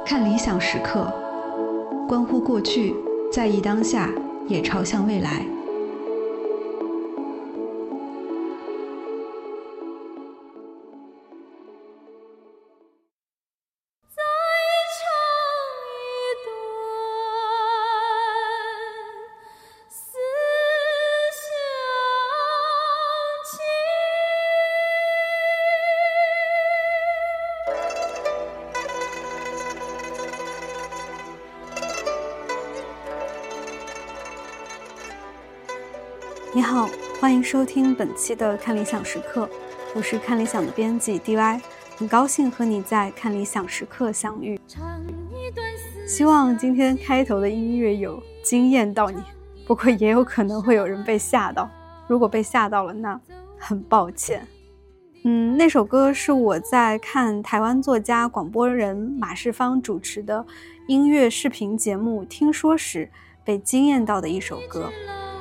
看理想时刻，关乎过去，在意当下，也朝向未来。 你好，欢迎收听本期的看理想时刻，我是看理想的编辑 DY， 很高兴和你在看理想时刻相遇。希望今天开头的音乐有惊艳到你，不过也有可能会有人被吓到，如果被吓到了，那很抱歉。那首歌是我在看台湾作家广播人马世芳主持的音乐视频节目听说时被惊艳到的一首歌。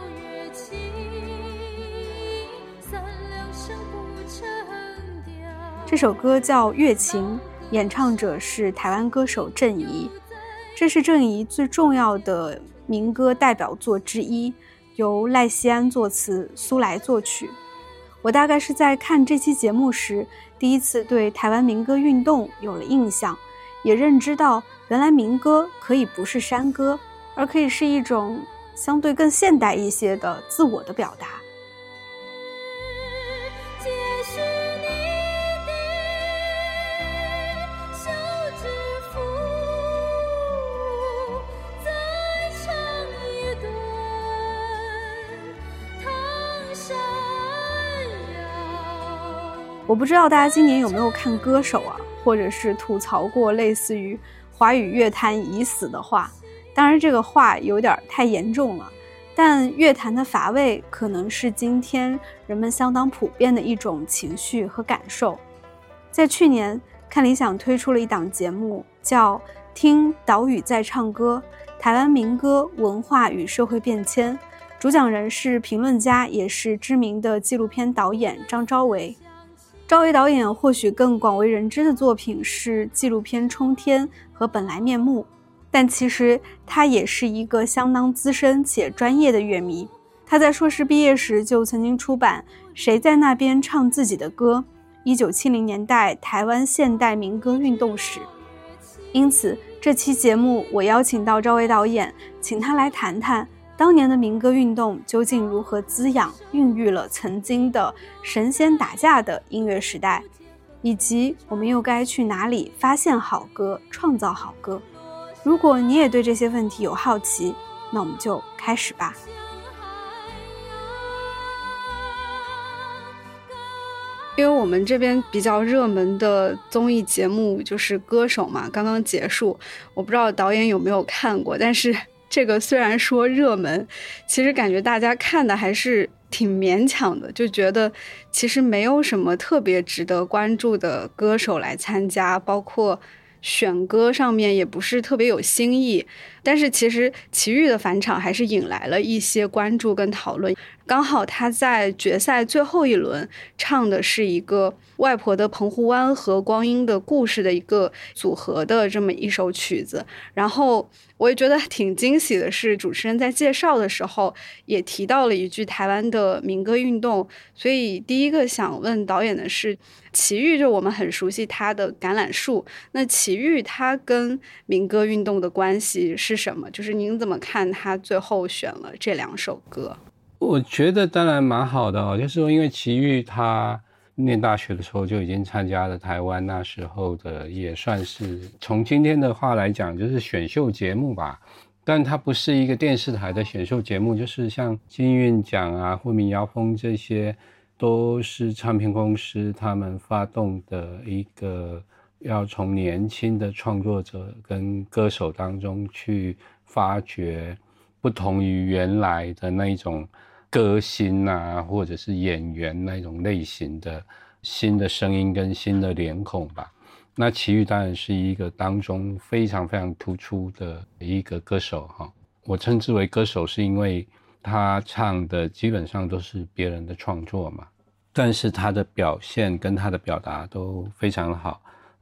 这首歌叫《月情》，演唱者是台湾歌手郑怡，这是郑怡最重要的民歌代表作之一，由赖希安作词，苏来作曲。我大概是在看这期节目时，第一次对台湾民歌运动有了印象，也认知到原来民歌可以不是山歌，而可以是一种相对更现代一些的自我的表达。我不知道大家今年有没有看歌手啊，或者是吐槽过类似于华语乐坛已死的话，当然这个话有点太严重了，但乐坛的乏味可能是今天人们相当普遍的一种情绪和感受。在去年，看理想推出了一档节目，叫听岛屿在唱歌，台湾民歌文化与社会变迁，主讲人是评论家，也是知名的纪录片导演张昭维。赵薇导演或许更广为人知的作品是纪录片《冲天》和《本来面目》，但其实他也是一个相当资深且专业的乐迷。他在硕士毕业时就曾经出版《谁在那边唱自己的歌》1970年代台湾现代民歌运动史。因此这期节目我邀请到赵薇导演，请他来谈谈当年的民歌运动究竟如何滋养孕育了曾经的神仙打架的音乐时代，以及我们又该去哪里发现好歌，创造好歌。如果你也对这些问题有好奇，那我们就开始吧。因为我们这边比较热门的综艺节目就是歌手嘛，刚刚结束，我不知道导演有没有看过，但是这个虽然说热门，其实感觉大家看的还是挺勉强的，就觉得其实没有什么特别值得关注的歌手来参加，包括选歌上面也不是特别有新意。但是其实齐豫的返场还是引来了一些关注跟讨论。刚好他在决赛最后一轮唱的是一个外婆的澎湖湾和光阴的故事的一个组合的这么一首曲子，然后我也觉得挺惊喜的是，主持人在介绍的时候也提到了一句台湾的民歌运动。所以第一个想问导演的是，齐豫就我们很熟悉他的橄榄树，那齐豫他跟民歌运动的关系是什么？就是您怎么看他最后选了这两首歌？ 我觉得当然蛮好的就是说因为齐豫他念大学的时候就已经参加了台湾那时候的，也算是从今天的话来讲就是选秀节目吧，但它不是一个电视台的选秀节目，就是像金韵奖啊或民谣风这些都是唱片公司他们发动的一个要从年轻的创作者跟歌手当中去发掘不同于原来的那种歌星啊或者是演员那种类型的新的声音跟新的脸孔吧。那齐豫当然是一个当中非常非常突出的一个歌手我称之为歌手是因为他唱的基本上都是别人的创作嘛，但是他的表现跟他的表达都非常好。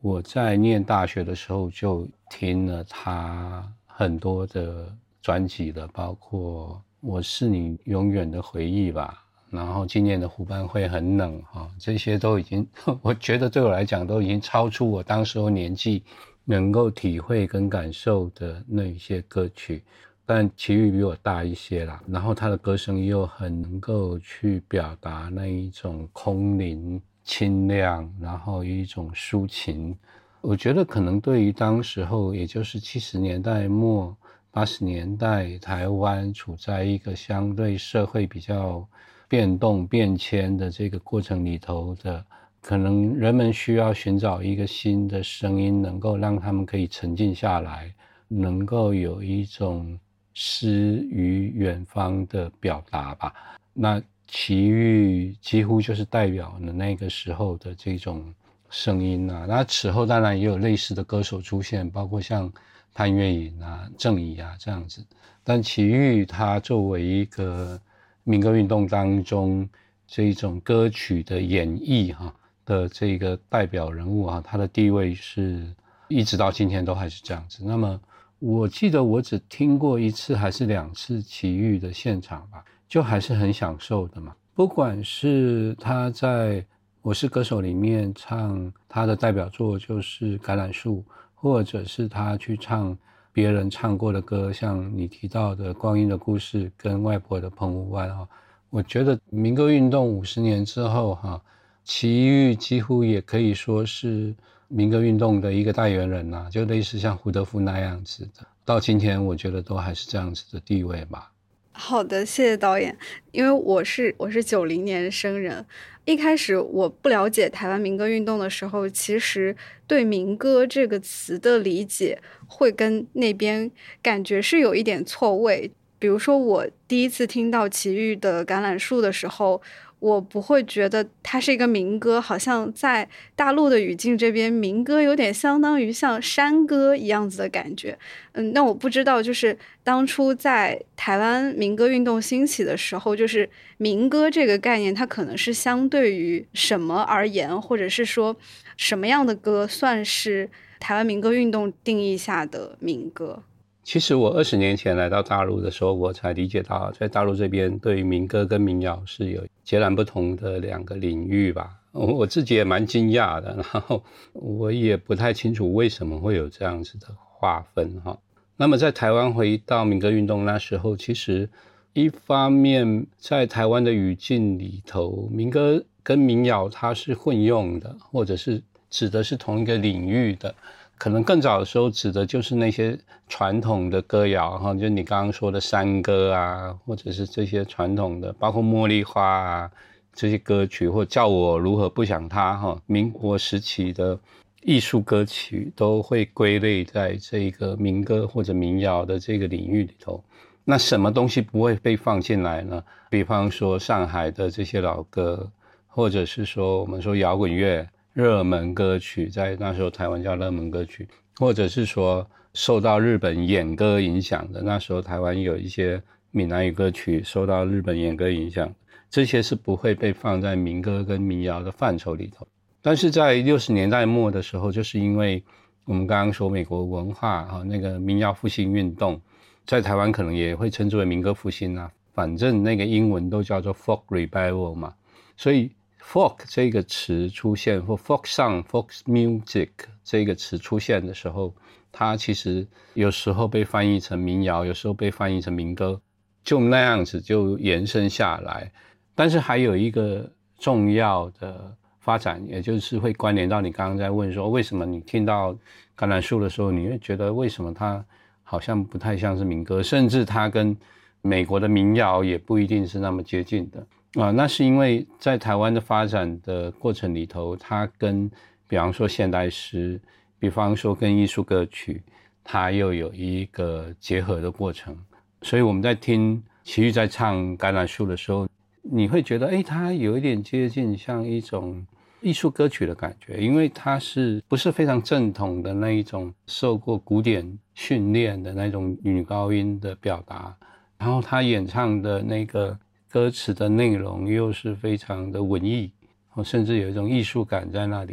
我在念大学的时候就听了他很多的专辑了，包括我是你永远的回忆吧，然后今年的湖畔会很冷这些都已经我觉得对我来讲都已经超出我当时候年纪能够体会跟感受的那一些歌曲。但齐豫比我大一些啦，然后他的歌声又很能够去表达那一种空灵清亮，然后一种抒情。我觉得可能对于当时候也就是70年代末80年代台湾处在一个相对社会比较变动变迁的这个过程里头的，可能人们需要寻找一个新的声音，能够让他们可以沉静下来，能够有一种诗与远方的表达吧。那齐豫几乎就是代表了那个时候的这种声音啊。那此后当然也有类似的歌手出现，包括像潘越云啊、郑怡啊这样子。但齐豫他作为一个民歌运动当中这种歌曲的演绎的这个代表人物他的地位是一直到今天都还是这样子。那么我记得我只听过1次还是2次齐豫的现场吧，就还是很享受的嘛。不管是他在我是歌手里面唱他的代表作就是橄榄树，或者是他去唱别人唱过的歌，像你提到的光阴的故事跟外婆的澎湖湾我觉得民歌运动50年之后齐豫几乎也可以说是民歌运动的一个代言人就类似像胡德夫那样子的，到今天我觉得都还是这样子的地位吧。 好的，谢谢导演。因为我是90年生人，一开始我不了解台湾民歌运动的时候，其实对民歌这个词的理解会跟那边感觉是有一点错位。比如说我第一次听到齐豫的橄榄树的时候，我不会觉得它是一个民歌，好像在大陆的语境这边，民歌有点相当于像山歌一样子的感觉。那我不知道，就是当初在台湾民歌运动兴起的时候，就是民歌这个概念，它可能是相对于什么而言，或者是说什么样的歌算是台湾民歌运动定义下的民歌？ 其实我20年前来到大陆的时候，我才理解到在大陆这边对于民歌跟民谣是有截然不同的2个领域吧。我自己也蛮惊讶的，然后我也不太清楚为什么会有这样子的划分那么在台湾回到民歌运动那时候，其实一方面在台湾的语境里头，民歌跟民谣它是混用的，或者是指的是同一个领域的。可能更早的时候指的就是那些传统的歌谣就你刚刚说的山歌啊，或者是这些传统的包括茉莉花啊这些歌曲，或叫我如何不想他民国时期的艺术歌曲都会归类在这个民歌或者民谣的这个领域里头。那什么东西不会被放进来呢？比方说上海的这些老歌，或者是说我们说摇滚乐热门歌曲，在那时候台湾叫热门歌曲，或者是说受到日本演歌影响的，那时候台湾有一些闽南语歌曲受到日本演歌影响，这些是不会被放在民歌跟民谣的范畴里头。但是在60年代末的时候，就是因为我们刚刚说美国文化那个民谣复兴运动，在台湾可能也会称之为民歌复兴反正那个英文都叫做 folk revival 嘛，所以folk 这个词出现，或 folk song、folk music 这个词出现的时候，它其实有时候被翻译成民谣，有时候被翻译成民歌，就那样子就延伸下来。但是还有一个重要的发展，也就是会关联到你刚刚在问说，为什么你听到橄榄树的时候，你会觉得为什么它好像不太像是民歌，甚至它跟美国的民谣也不一定是那么接近的。那是因为在台湾的发展的过程里头，它跟比方说现代诗，比方说跟艺术歌曲，它又有一个结合的过程。所以我们在听齐豫在唱橄榄树的时候，你会觉得它有一点接近像一种艺术歌曲的感觉，因为它是不是非常正统的那一种受过古典训练的那种女高音的表达，然后他演唱的那个歌词的内容又是非常的文艺，甚至有一种艺术感在那里。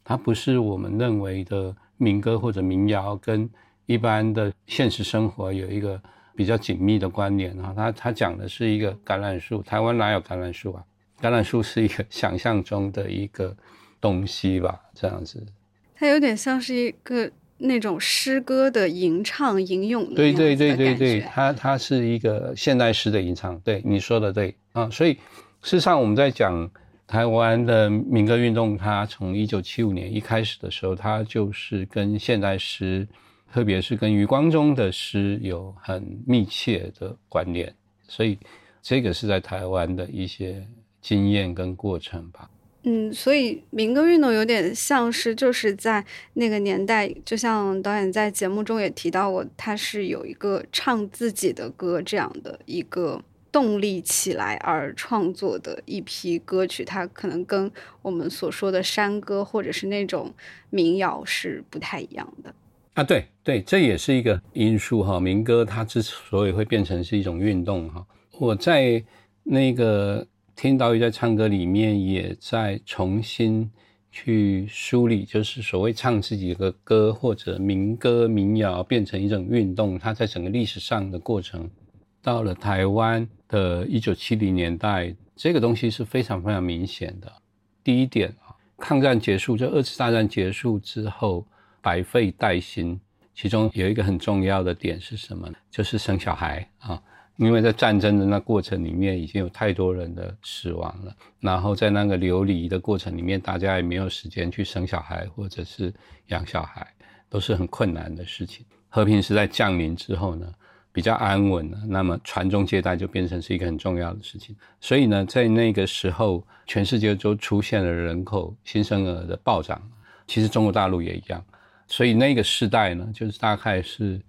它不是我们认为的民歌或者民谣跟一般的现实生活有一个比较紧密的关联啊。它讲的是一个橄榄树，台湾哪有橄榄树啊？橄榄树是一个想象中的一个东西吧，这样子。 它有点像是一个那种诗歌的吟唱吟咏的对对对对对对，它是一个现代诗的吟唱，对你说的对啊。所以事实上我们在讲台湾的民歌运动，它从1975年一开始的时候，它就是跟现代诗，特别是跟余光中的诗有很密切的关联，所以这个是在台湾的一些经验跟过程吧。 所以民歌运动有点像是就是在那个年代，就像导演在节目中也提到过，他是有一个唱自己的歌这样的一个动力起来而创作的一批歌曲，它可能跟我们所说的山歌或者是那种民谣是不太一样的啊。对对，这也是一个因素哈。民歌它之所以会变成是一种运动哈，我在那个听岛屿在唱歌里面也在重新去梳理，就是所谓唱自己的歌或者民歌民谣变成一种运动，它在整个历史上的过程，到了台湾的1970年代，这个东西是非常非常明显的。第一点，抗战结束，就二次大战结束之后，百废待兴，其中有一个很重要的点是什么呢？就是生小孩啊。因为在战争的那过程里面已经有太多人的死亡了，然后在那个流离的过程里面，大家也没有时间去生小孩或者是养小孩，都是很困难的事情。和平时代降临之后呢，比较安稳了，那么传宗接代就变成是一个很重要的事情。所以呢，在那个时候全世界都出现了人口新生儿的暴涨，其实中国大陆也一样。所以那个世代呢，就是大概是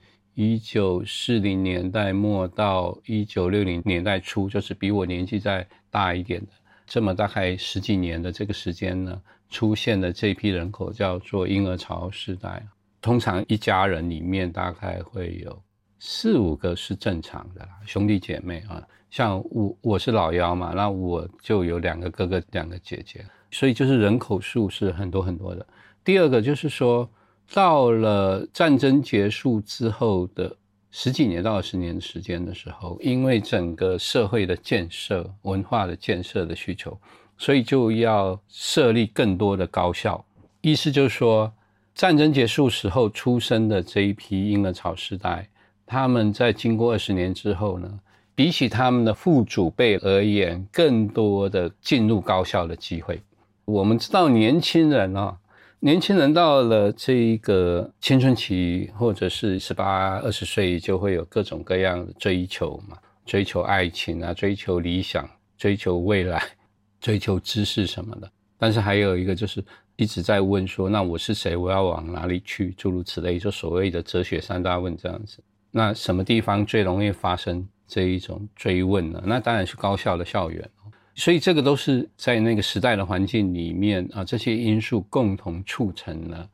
1940年代末到1960年代初，就是比我年纪再大一点的，这么大概10几年的这个时间呢，出现的这批人口叫做婴儿潮世代。通常一家人里面大概会有4、5个是正常的啦，兄弟姐妹啊。像我是老幺嘛，那我就有2个哥哥2个姐姐，所以就是人口数是很多很多的。第二个就是说，到了战争结束之后的10几年到20年的时间的时候，因为整个社会的建设、文化的建设的需求，所以就要设立更多的高校。意思就是说，战争结束时候出生的这一批婴儿潮世代，他们在经过20年之后呢，比起他们的父祖辈而言，更多的进入高校的机会。我们知道年轻人到了这个青春期，或者是18、20岁，就会有各种各样的追求嘛，追求爱情啊，追求理想，追求未来，追求知识什么的。但是还有一个就是一直在问说，那我是谁，我要往哪里去，诸如此类，就所谓的哲学3大问这样子。那什么地方最容易发生这一种追问呢？那当然是高校的校园。所以这个都是在那个时代的环境里面啊，这些因素共同促成了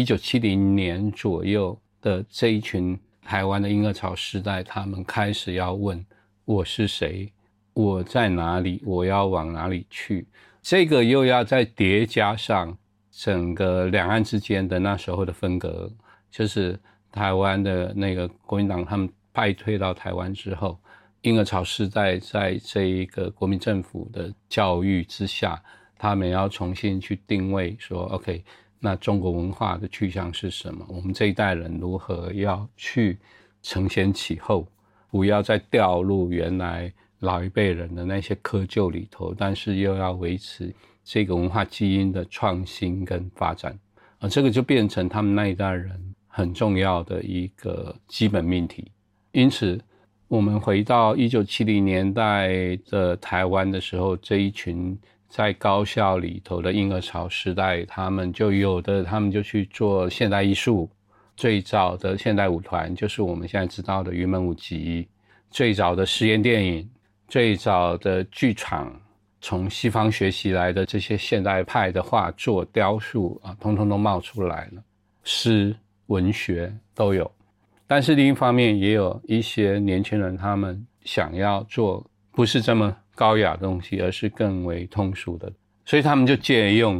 1970年左右的这一群台湾的婴儿潮世代，他们开始要问我是谁，我在哪里，我要往哪里去。这个又要再叠加上整个两岸之间的那时候的分隔，就是台湾的那个国民党他们败退到台湾之后，婴儿潮世代在这一个国民政府的教育之下，他们要重新去定位说 OK， 那中国文化的去向是什么，我们这一代人如何要去承先启后，不要再掉入原来老一辈人的那些窠臼里头，但是又要维持这个文化基因的创新跟发展，这个就变成他们那一代人很重要的一个基本命题。因此我们回到1970年代的台湾的时候，这一群在高校里头的婴儿潮时代，他们就去做现代艺术。最早的现代舞团就是我们现在知道的云门舞集，最早的实验电影，最早的剧场，从西方学习来的这些现代派的画作、雕塑通通都冒出来了，诗、文学都有。但是另一方面也有一些年轻人，他们想要做不是这么高雅的东西，而是更为通俗的，所以他们就借用了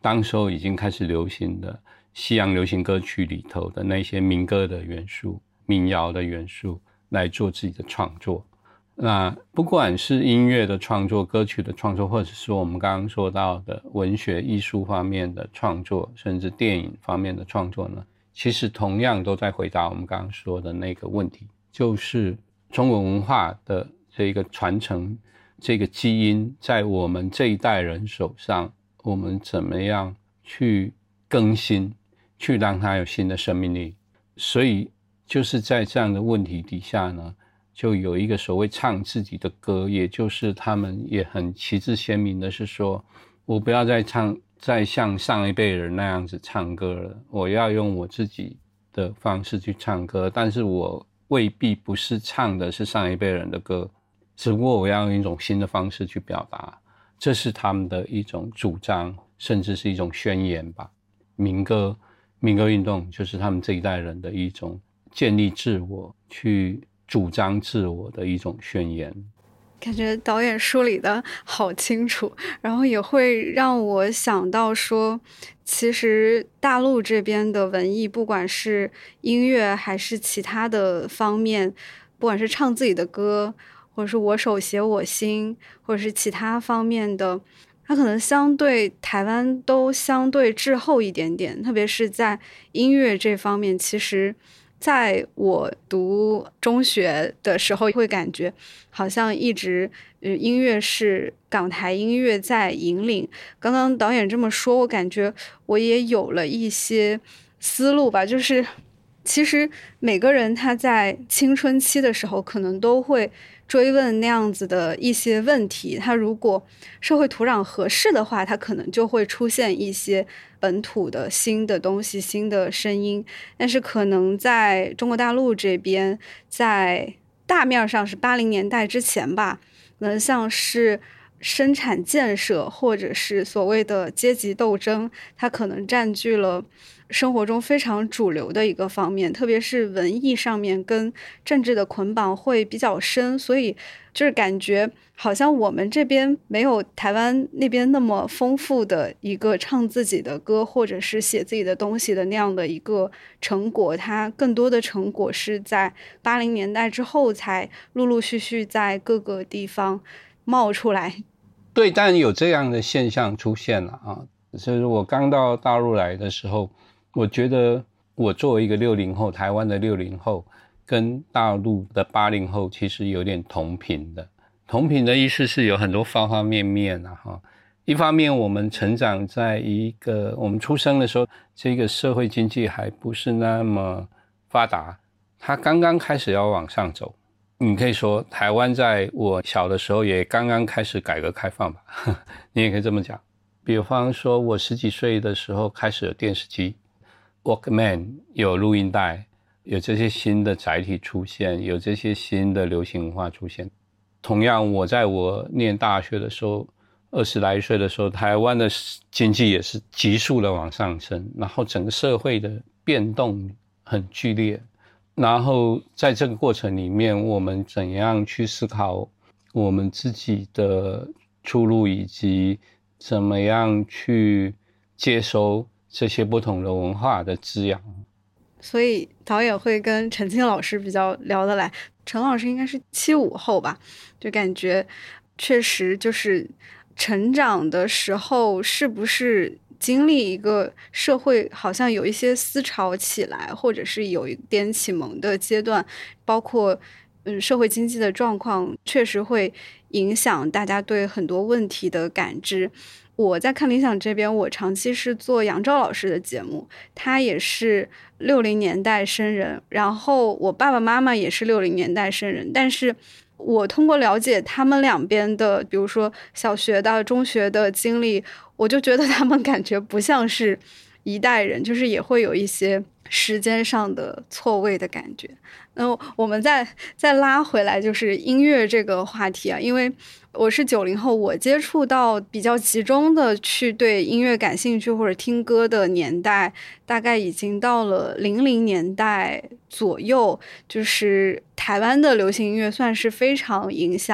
当时候已经开始流行的西洋流行歌曲里头的那些民歌的元素、民谣的元素来做自己的创作。那不管是音乐的创作、歌曲的创作，或者是我们刚刚说到的文学艺术方面的创作，甚至电影方面的创作呢，其实同样都在回答我们刚刚说的那个问题，就是中国文化的这个传承，这个基因在我们这一代人手上，我们怎么样去更新，去让它有新的生命力。所以就是在这样的问题底下呢，就有一个所谓唱自己的歌，也就是他们也很旗帜鲜明的是说，我不要再像上一辈人那样子唱歌了，我要用我自己的方式去唱歌，但是我未必不是唱的是上一辈人的歌，只不过我要用一种新的方式去表达，这是他们的一种主张，甚至是一种宣言吧。民歌运动就是他们这一代人的一种建立自我、去主张自我的一种宣言。 感觉导演梳理的好清楚，然后也会让我想到说，其实大陆这边的文艺，不管是音乐还是其他的方面，不管是唱自己的歌，或者是我手写我心，或者是其他方面的，它可能相对台湾都相对滞后一点点，特别是在音乐这方面，其实在我读中学的时候会感觉好像一直音乐是港台音乐在引领。刚刚导演这么说，我感觉我也有了一些思路吧，就是其实每个人他在青春期的时候可能都会追问那样子的一些问题，他如果社会土壤合适的话，他可能就会出现一些本土的新的东西、新的声音。但是可能在中国大陆这边，在大面上是80年代之前吧，可能像是生产建设或者是所谓的阶级斗争，它可能占据了生活中非常主流的一个方面，特别是文艺上面跟政治的捆绑会比较深，所以就是感觉好像我们这边没有台湾那边那么丰富的一个唱自己的歌或者是写自己的东西的那样的一个成果，它更多的成果是在80年代之后才陆陆续续在各个地方冒出来。 对，但有这样的现象出现了啊。就是我刚到大陆来的时候，我觉得我作为一个60后，台湾的60后跟大陆的80后其实有点同频的。同频的意思是有很多方方面面啊哈。一方面我们成长在一个我们出生的时候，这个社会经济还不是那么发达，它刚刚开始要往上走。你可以说台湾在我小的时候也刚刚开始改革开放吧，你也可以这么讲。比方说我10几岁的时候开始有电视机， Walkman 有录音带，有这些新的载体出现，有这些新的流行文化出现。同样我在我念大学的时候20来岁的时候，台湾的经济也是急速的往上升，然后整个社会的变动很剧烈，然后在这个过程里面我们怎样去思考我们自己的出路，以及怎么样去接收这些不同的文化的滋养。 所以导演会跟陈清老师比较聊得来，陈老师应该是75后吧，就感觉确实就是成长的时候是不是经历一个社会好像有一些思潮起来，或者是有一点启蒙的阶段，包括社会经济的状况确实会影响大家对很多问题的感知。我在看理想这边，我长期是做杨照老师的节目，他也是60年代生人，然后我爸爸妈妈也是60年代生人，但是我通过了解他们两边的比如说小学的中学的经历，我就觉得他们感觉不像是一代人，就是也会有一些时间上的错位的感觉。那我们再拉回来就是音乐这个话题啊，因为我是90后，我接触到比较集中的去对音乐感兴趣或者听歌的年代大概已经到了00年代左右，就是台湾的流行音乐算是非常影响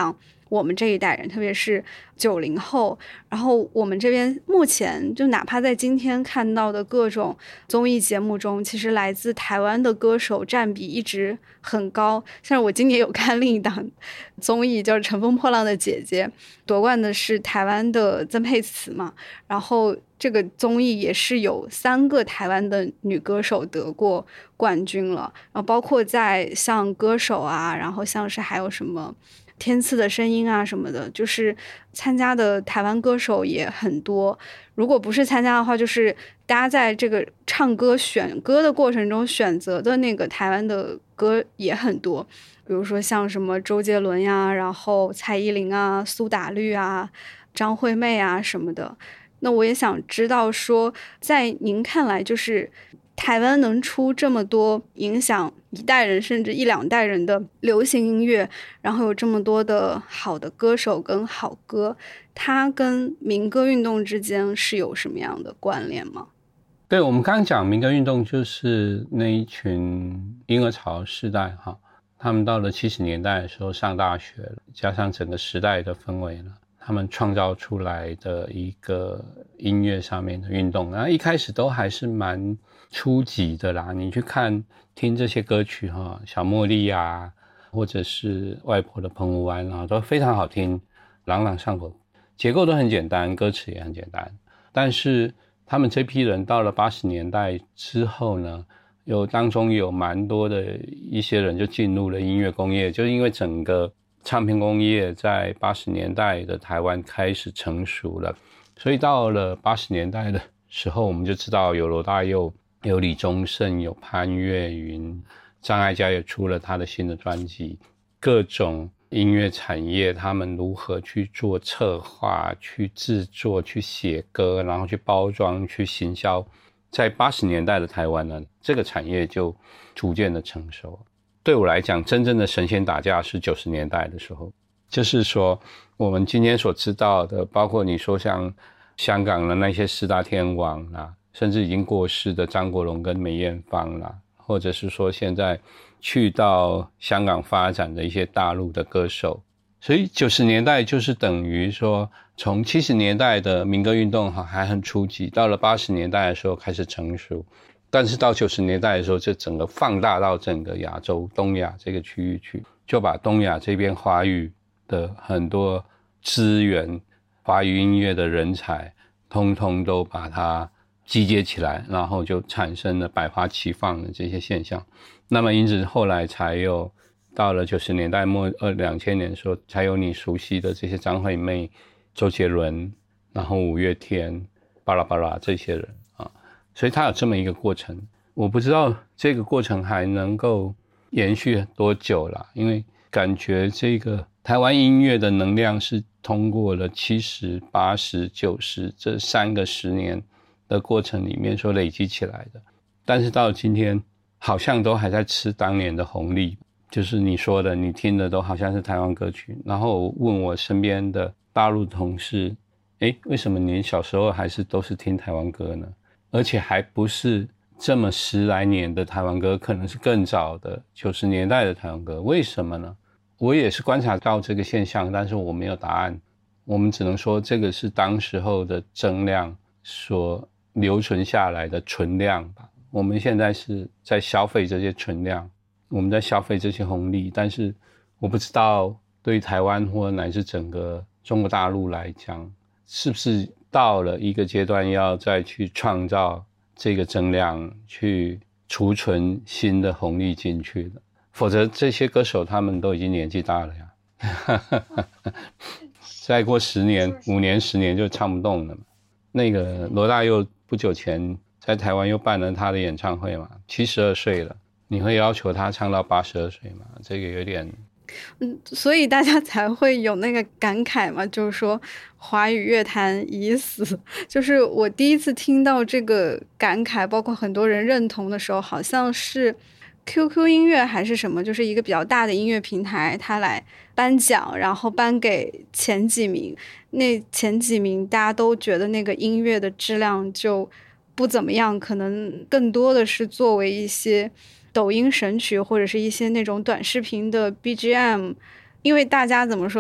我们这一代人，特别是90后，然后我们这边目前就哪怕在今天看到的各种综艺节目中，其实来自台湾的歌手占比一直很高。像我今年有看另一档综艺叫《乘风破浪的姐姐》，夺冠的是台湾的曾沛慈嘛，然后这个综艺也是有3个台湾的女歌手得过冠军了，然后包括在像歌手啊，然后像是还有什么天赐的声音啊什么的，就是参加的台湾歌手也很多。如果不是参加的话，就是大家在这个唱歌选歌的过程中选择的那个台湾的歌也很多，比如说像什么周杰伦呀，然后蔡依林啊、苏打绿啊、张惠妹啊什么的。那我也想知道说，在您看来，就是台湾能出这么多影响一代人甚至1-2代人的流行音乐，然后有这么多的好的歌手跟好歌，它跟民歌运动之间是有什么样的关联吗？ 对，我们刚刚讲民歌运动就是那一群婴儿潮世代哈，他们到了70年代的时候上大学了，加上整个时代的氛围了，他们创造出来的一个音乐上面的运动，然后一开始都还是蛮初级的啦。你去看听这些歌曲哈，小茉莉啊，或者是外婆的澎湖湾啊，都非常好听，朗朗上口，结构都很简单，歌词也很简单。但是他们这批人到了80年代之后呢，当中有蛮多的一些人就进入了音乐工业，就是因为整个唱片工业在80年代的台湾开始成熟了，所以到了80年代的时候，我们就知道有罗大佑，有李宗盛，有潘越云，张艾嘉也出了他的新的专辑，各种音乐产业他们如何去做策划，去制作，去写歌，然后去包装，去行销，在80年代的台湾呢，这个产业就逐渐的成熟。对我来讲，真正的神仙打架是90年代的时候，就是说我们今天所知道的，包括你说像香港的那些4大天王啦，甚至已经过世的张国荣跟梅艳芳啦，或者是说现在去到香港发展的一些大陆的歌手。所以90年代就是等于说从70年代的民歌运动还很初级，到了80年代的时候开始成熟，但是到90年代的时候就整个放大到整个亚洲东亚这个区域去，就把东亚这边华语的很多资源，华语音乐的人才通通都把它集结起来，然后就产生了百花齐放的这些现象。那么因此后来才有到了90年代末2000年的时候，才有你熟悉的这些张惠妹、周杰伦，然后五月天，巴拉巴拉这些人啊，所以它有这么一个过程。我不知道这个过程还能够延续多久啦，因为感觉这个台湾音乐的能量是通过了70、80、90这3个10年的过程里面所累积起来的，但是到今天好像都还在吃当年的红利，就是你说的，你听的都好像是台湾歌曲。然后我问我身边的大陆同事，为什么你小时候还是都是听台湾歌呢？而且还不是这么10来年的台湾歌，可能是更早的90年代的台湾歌，为什么呢？我也是观察到这个现象，但是我没有答案。我们只能说这个是当时候的增量所留存下来的存量吧。我们现在是在消费这些存量，我们在消费这些红利，但是我不知道对台湾或乃至整个中国大陆来讲，是不是到了一个阶段要再去创造这个增量，去储存新的红利进去的，否则这些歌手他们都已经年纪大了呀再过10年、5年、10年就唱不动了嘛。那个罗大佑不久前在台湾又办了他的演唱会嘛，72岁了，你会要求他唱到82岁吗？这个有点所以大家才会有那个感慨嘛，就是说华语乐坛已死。就是我第一次听到这个感慨，包括很多人认同的时候，好像是 QQ 音乐还是什么，就是一个比较大的音乐平台，他来颁奖，然后颁给前几名，那前几名大家都觉得那个音乐的质量就不怎么样，可能更多的是作为一些抖音神曲或者是一些那种短视频的 BGM。 因为大家怎么说，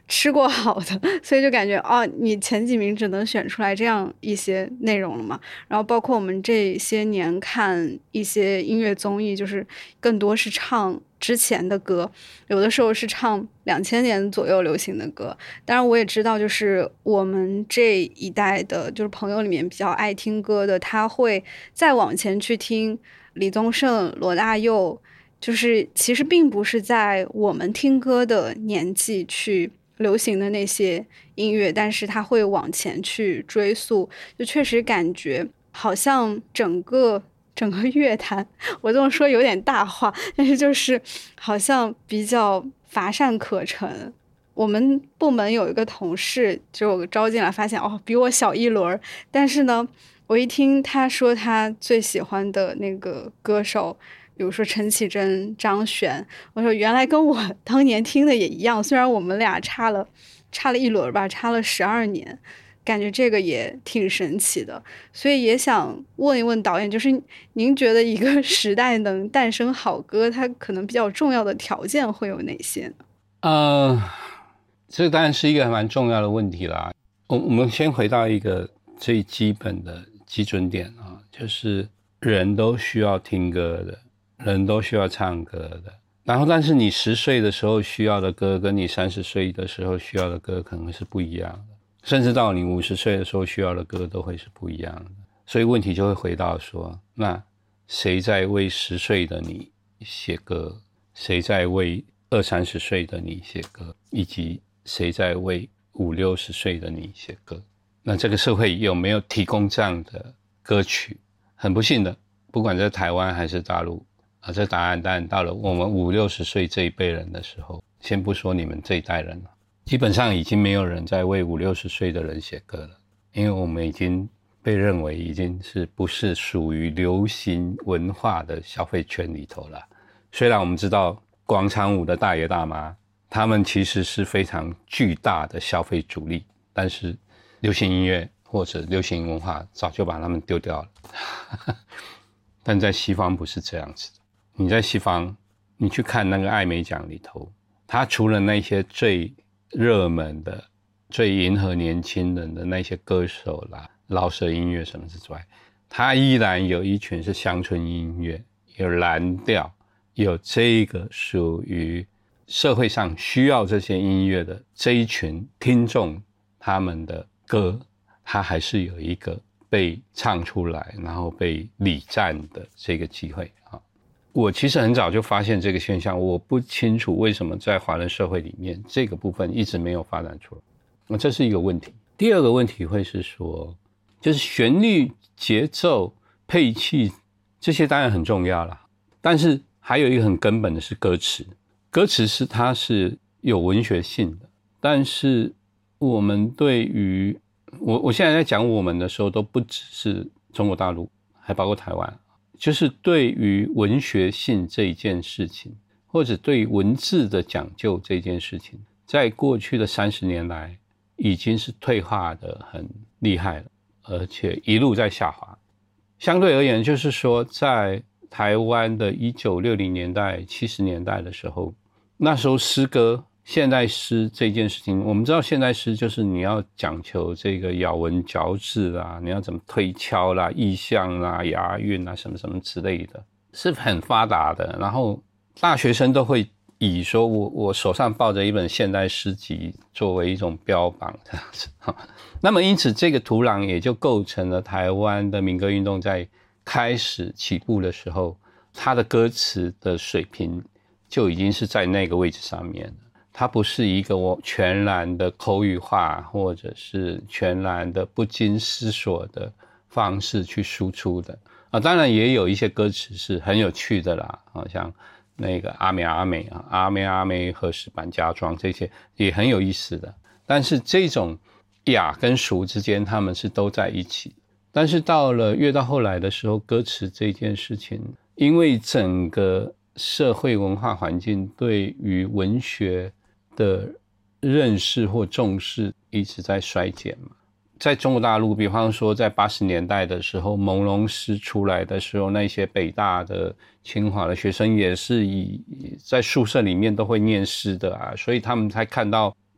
吃过好的，所以就感觉哦，你前几名只能选出来这样一些内容了嘛。然后包括我们这些年看一些音乐综艺，就是更多是唱之前的歌，有的时候是唱2000年左右流行的歌。当然我也知道，就是我们这一代的就是朋友里面比较爱听歌的，他会再往前去听李宗盛、罗大佑，就是其实并不是在我们听歌的年纪去流行的那些音乐，但是他会往前去追溯，就确实感觉好像整个乐坛，我这么说有点大话，但是就是好像比较乏善可陈。我们部门有一个同事，就我招进来发现哦，比我小一轮，但是呢，我一听他说他最喜欢的那个歌手，比如说陈绮贞、张悬，我说原来跟我当年听的也一样，虽然我们俩差了一轮吧，差了12年，感觉这个也挺神奇的。所以也想问一问导演，就是您觉得一个时代能诞生好歌，它可能比较重要的条件会有哪些呢？ 这当然是一个蛮重要的问题啦。我们先回到一个最基本的基准点啊，就是人都需要听歌的，人都需要唱歌的，然后但是你10岁的时候需要的歌跟你30岁的时候需要的歌可能是不一样的，甚至到你50岁的时候需要的歌都会是不一样的。所以问题就会回到说，那谁在为10岁的你写歌，谁在为20-30岁的你写歌，以及谁在为50-60岁的你写歌。那这个社会有没有提供这样的歌曲？很不幸的，不管在台湾还是大陆啊，这答案当然到了我们50-60岁这一辈人的时候，先不说你们这一代人了，基本上已经没有人在为50-60岁的人写歌了，因为我们已经被认为已经是不是属于流行文化的消费圈里头了。虽然我们知道广场舞的大爷大妈他们其实是非常巨大的消费主力，但是流行音乐或者流行文化早就把他们丢掉了但在西方不是这样子的。你在西方你去看那个艾美奖里头，他除了那些最热门的最迎合年轻人的那些歌手啦、饶舌音乐什么之外，他依然有一群是乡村音乐，有蓝调，有这个属于社会上需要这些音乐的这一群听众，他们的歌他还是有一个被唱出来然后被礼赞的这个机会啊。我其实很早就发现这个现象，我不清楚为什么在华人社会里面这个部分一直没有发展出来，这是一个问题。第二个问题会是说，就是旋律、节奏、配器这些当然很重要啦，但是还有一个很根本的是歌词。歌词是它是有文学性的，但是我们对于我现在在讲我们的时候都不只是中国大陆，还包括台湾，就是对于文学性这一件事情，或者对于文字的讲究这件事情，在过去的30年来已经是退化的很厉害了，而且一路在下滑。相对而言，就是说在台湾的1960年代70年代的时候，那时候诗歌现代诗这件事情，我们知道现代诗就是你要讲求这个咬文嚼字啦，你要怎么推敲啦、意象啦、押韵啦什么什么之类的，是很发达的。然后大学生都会以说我手上抱着一本现代诗集作为一种标榜这样子。那么因此这个土壤也就构成了台湾的民歌运动在开始起步的时候，它的歌词的水平就已经是在那个位置上面了。它不是一个全然的口语化，或者是全然的不经思索的方式去输出的啊。当然也有一些歌词是很有趣的啦，像那个阿美阿美啊，阿美阿美何时搬家庄，这些也很有意思的。但是这种雅跟俗之间，他们是都在一起。但是越到后来的时候，歌词这件事情，因为整个社会文化环境对于文学的认识或重视一直在衰减嘛。在中国大陆，比方说在80年代的时候，朦胧诗出来的时候，那些北大的、清华的学生也是在宿舍里面都会念诗的啊，所以他们才看到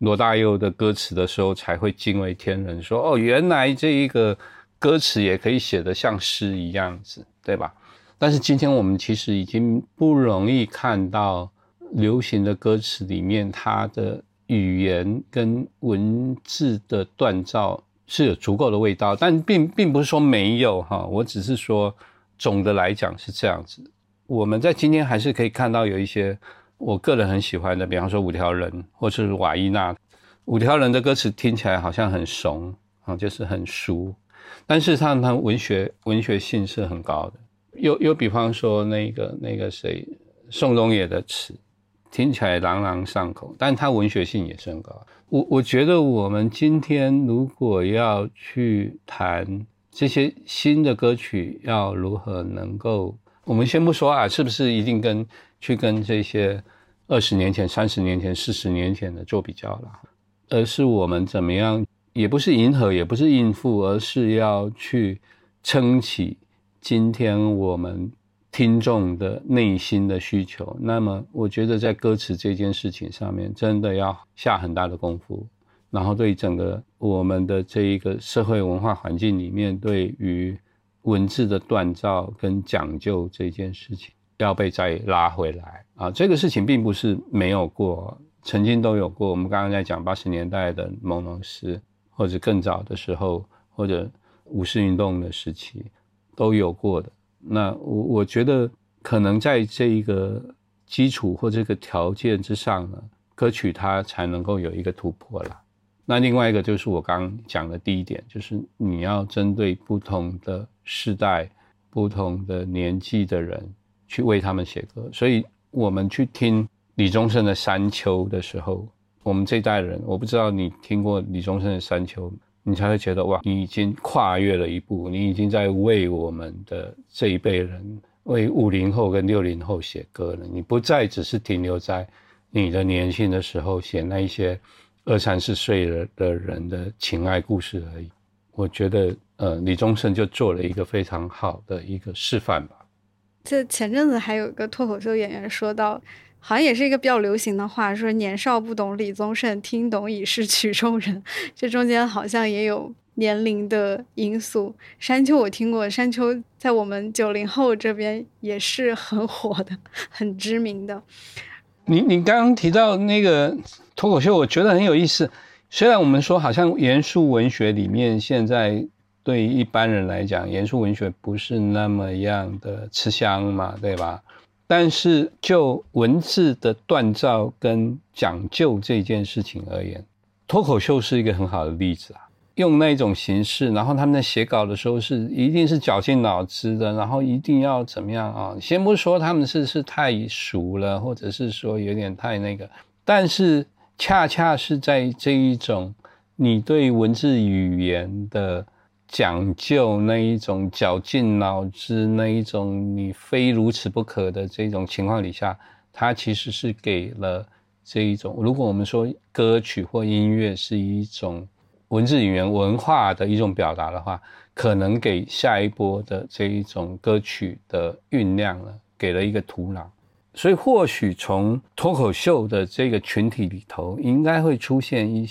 罗大佑的歌词的时候才会惊为天人，说原来这一个歌词也可以写得像诗一样子，对吧？但是今天我们其实已经不容易看到流行的歌词里面它的语言跟文字的锻造是有足够的味道，但并不是说没有我只是说总的来讲是这样子。我们在今天还是可以看到有一些我个人很喜欢的，比方说五条人或是瓦依娜。五条人的歌词听起来好像很怂就是很俗，但是他们文学性是很高的。又比方说那个谁宋冬野的词听起来朗朗上口，但他文学性也是很高。我觉得我们今天如果要去谈这些新的歌曲要如何能够，我们先不说是不是一定跟这些20年前30年前40年前的做比较啦，而是我们怎么样，也不是迎合也不是应付，而是要去撑起今天我们听众的内心的需求。那么我觉得在歌词这件事情上面真的要下很大的功夫，然后对整个我们的这一个社会文化环境里面对于文字的锻造跟讲究这件事情要被再拉回来这个事情并不是没有过，曾经都有过。我们刚刚在讲80年代的朦胧诗，或者更早的时候，或者五四运动的时期都有过的。那我觉得可能在这一个基础或这个条件之上呢，歌曲它才能够有一个突破啦。那另外一个就是我刚刚讲的第一点，就是你要针对不同的世代不同的年纪的人去为他们写歌。所以我们去听李宗盛的山丘的时候，我们这一代人，我不知道你听过李宗盛的山丘，你才会觉得哇，你已经跨越了一步，你已经在为我们的这一辈人，为50后跟60后写歌了。你不再只是停留在你的年轻的时候写那一些20-30岁的人的情爱故事而已。我觉得李宗盛就做了一个非常好的一个示范吧。 这前阵子还有一个脱口秀演员说到，好像也是一个比较流行的话，说年少不懂李宗盛，听懂已是曲中人。这中间好像也有年龄的因素。山丘我听过，山丘在我们90后这边也是很火的，很知名的。 你刚刚提到那个脱口秀，我觉得很有意思。虽然我们说好像严肃文学里面现在对一般人来讲，严肃文学不是那么样的吃香嘛，对吧？但是就文字的锻造跟讲究这件事情而言，脱口秀是一个很好的例子用那种形式，然后他们在写稿的时候一定是绞尽脑汁的，然后一定要怎么样先不说他们是太熟了，或者是说有点太那个，但是恰恰是在这一种你对文字语言的讲究，那一种绞尽脑汁，那一种你非如此不可的这种情况底下，它其实是给了这一种，如果我们说歌曲或音乐是一种文字语言文化的一种表达的话，可能给下一波的这一种歌曲的酝酿呢，给了一个土壤。所以或许从脱口秀的这个群体里头，应该要出现一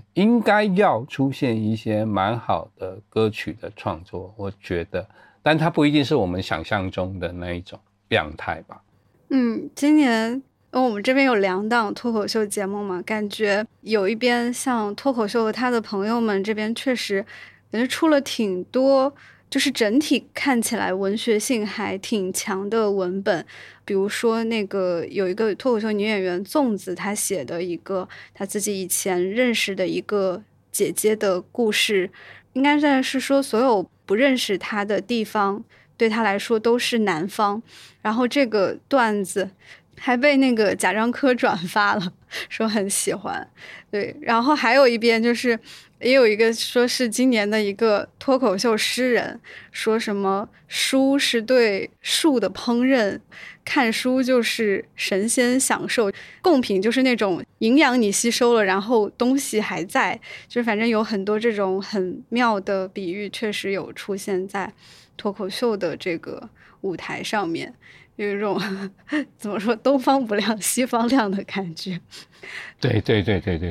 些蛮好的歌曲的创作，我觉得，但它不一定是我们想象中的那一种样态吧。 今年我们这边有2档脱口秀节目嘛，感觉有一边像脱口秀和他的朋友们这边确实感觉出了挺多，就是整体看起来文学性还挺强的文本。比如说那个有一个脱口秀女演员粽子，她写的一个她自己以前认识的一个姐姐的故事，应该是说所有不认识她的地方对她来说都是南方。然后这个段子还被那个贾樟柯转发了，说很喜欢。对，然后还有一边就是也有一个说是今年的一个脱口秀诗人，说什么书是对树的烹饪，看书就是神仙享受，贡品就是那种营养你吸收了，然后东西还在，就是反正有很多这种很妙的比喻，确实有出现在脱口秀的这个舞台上面。有一种怎么说东方不亮西方亮的感觉。 对，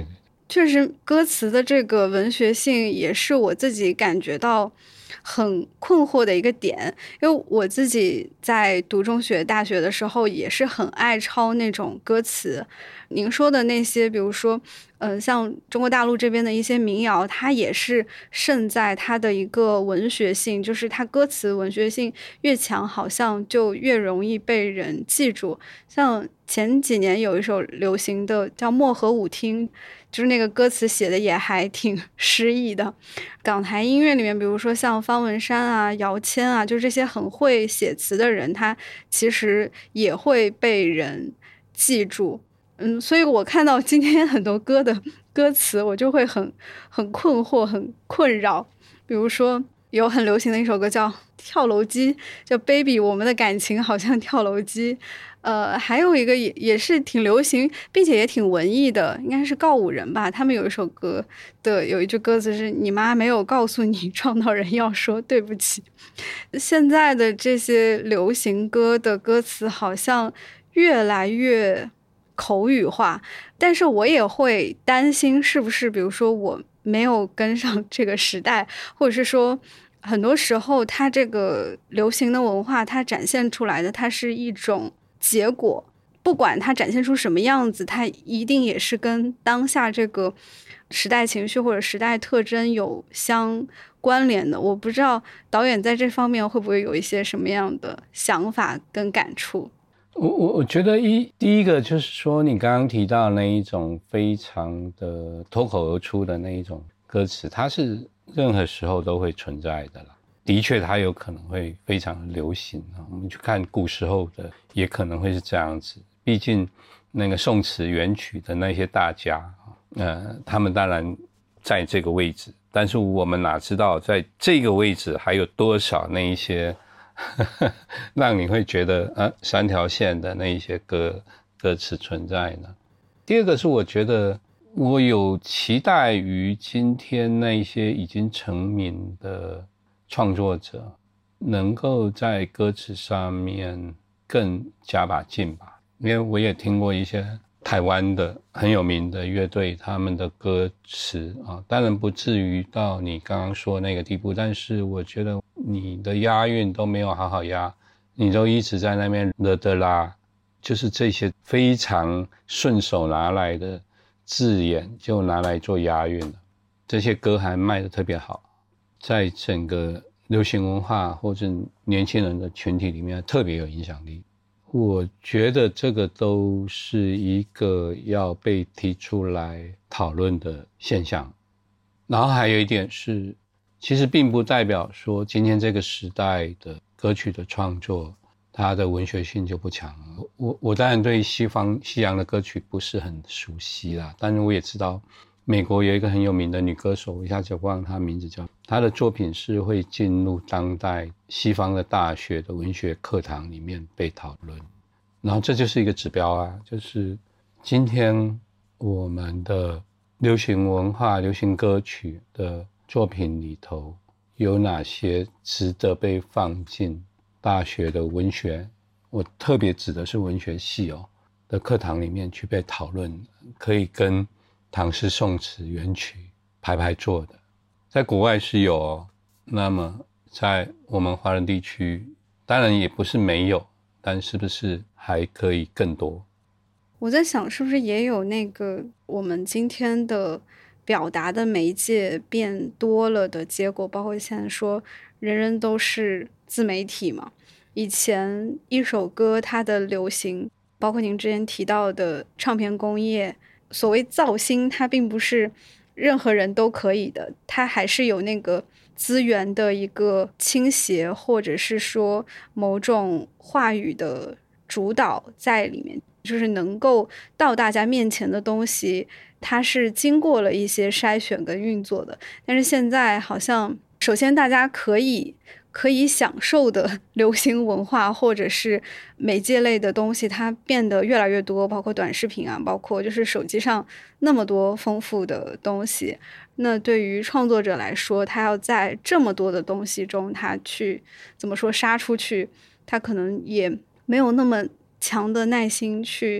确实歌词的这个文学性也是我自己感觉到很困惑的一个点，因为我自己在读中学大学的时候也是很爱抄那种歌词。您说的那些比如说像中国大陆这边的一些民谣，它也是胜在它的一个文学性，就是它歌词文学性越强，好像就越容易被人记住。像前几年有一首流行的叫《漠河舞厅》，就是那个歌词写的也还挺诗意的。港台音乐里面比如说像方文山啊、姚谦啊，就这些很会写词的人，他其实也会被人记住。所以我看到今天很多歌的歌词，我就会很困惑、很困扰。比如说有很流行的一首歌叫《跳楼机》，叫 Baby 我们的感情好像跳楼机。还有一个也是挺流行并且也挺文艺的，应该是告五人吧，他们有一首歌的有一句歌词是你妈没有告诉你撞到人要说对不起。现在的这些流行歌的歌词好像越来越口语化，但是我也会担心是不是比如说我没有跟上这个时代，或者是说很多时候它这个流行的文化它展现出来的它是一种结果，不管它展现出什么样子，它一定也是跟当下这个时代情绪或者时代特征有相关联的。我不知道导演在这方面会不会有一些什么样的想法跟感触。 我觉得第一个就是说你刚刚提到那一种非常的脱口而出的那一种歌词，它是任何时候都会存在的啦。的确它有可能会非常的流行，我们去看古时候的也可能会是这样子。毕竟那个宋词元曲的那些大家他们当然在这个位置，但是我们哪知道在这个位置还有多少那一些让你会觉得三条线的那一些歌词存在呢？第二个是我觉得我有期待于今天那些已经成名的创作者能够在歌词上面更加把劲吧。因为我也听过一些台湾的很有名的乐队，他们的歌词当然不至于到你刚刚说那个地步，但是我觉得你的押韵都没有好好押，你都一直在那边的啦，就是这些非常顺手拿来的字眼就拿来做押韵了。这些歌还卖得特别好，在整个流行文化或者年轻人的群体里面特别有影响力。我觉得这个都是一个要被提出来讨论的现象。然后还有一点是，其实并不代表说今天这个时代的歌曲的创作它的文学性就不强。我当然对西洋的歌曲不是很熟悉啦，但是我也知道美国有一个很有名的女歌手，我一下就忘了她名字，她的作品是会进入当代西方的大学的文学课堂里面被讨论。然后这就是一个指标啊，就是今天我们的流行文化流行歌曲的作品里头有哪些值得被放进大学的文学，我特别指的是文学系的课堂里面去被讨论，可以跟唐诗宋词元曲排坐的。在国外是有那么在我们华人地区当然也不是没有，但是不是还可以更多。 我在想是不是也有那个我们今天的表达的媒介变多了的结果，包括现在说人人都是自媒体嘛。以前一首歌它的流行，包括您之前提到的唱片工业，所谓造星它并不是任何人都可以的，它还是有那个资源的一个倾斜，或者是说某种话语的主导在里面，就是能够到大家面前的东西它是经过了一些筛选跟运作的。但是现在好像首先大家可以享受的流行文化或者是媒介类的东西它变得越来越多，包括短视频啊，包括就是手机上那么多丰富的东西。那对于创作者来说，他要在这么多的东西中他去怎么说杀出去，他可能也没有那么强的耐心去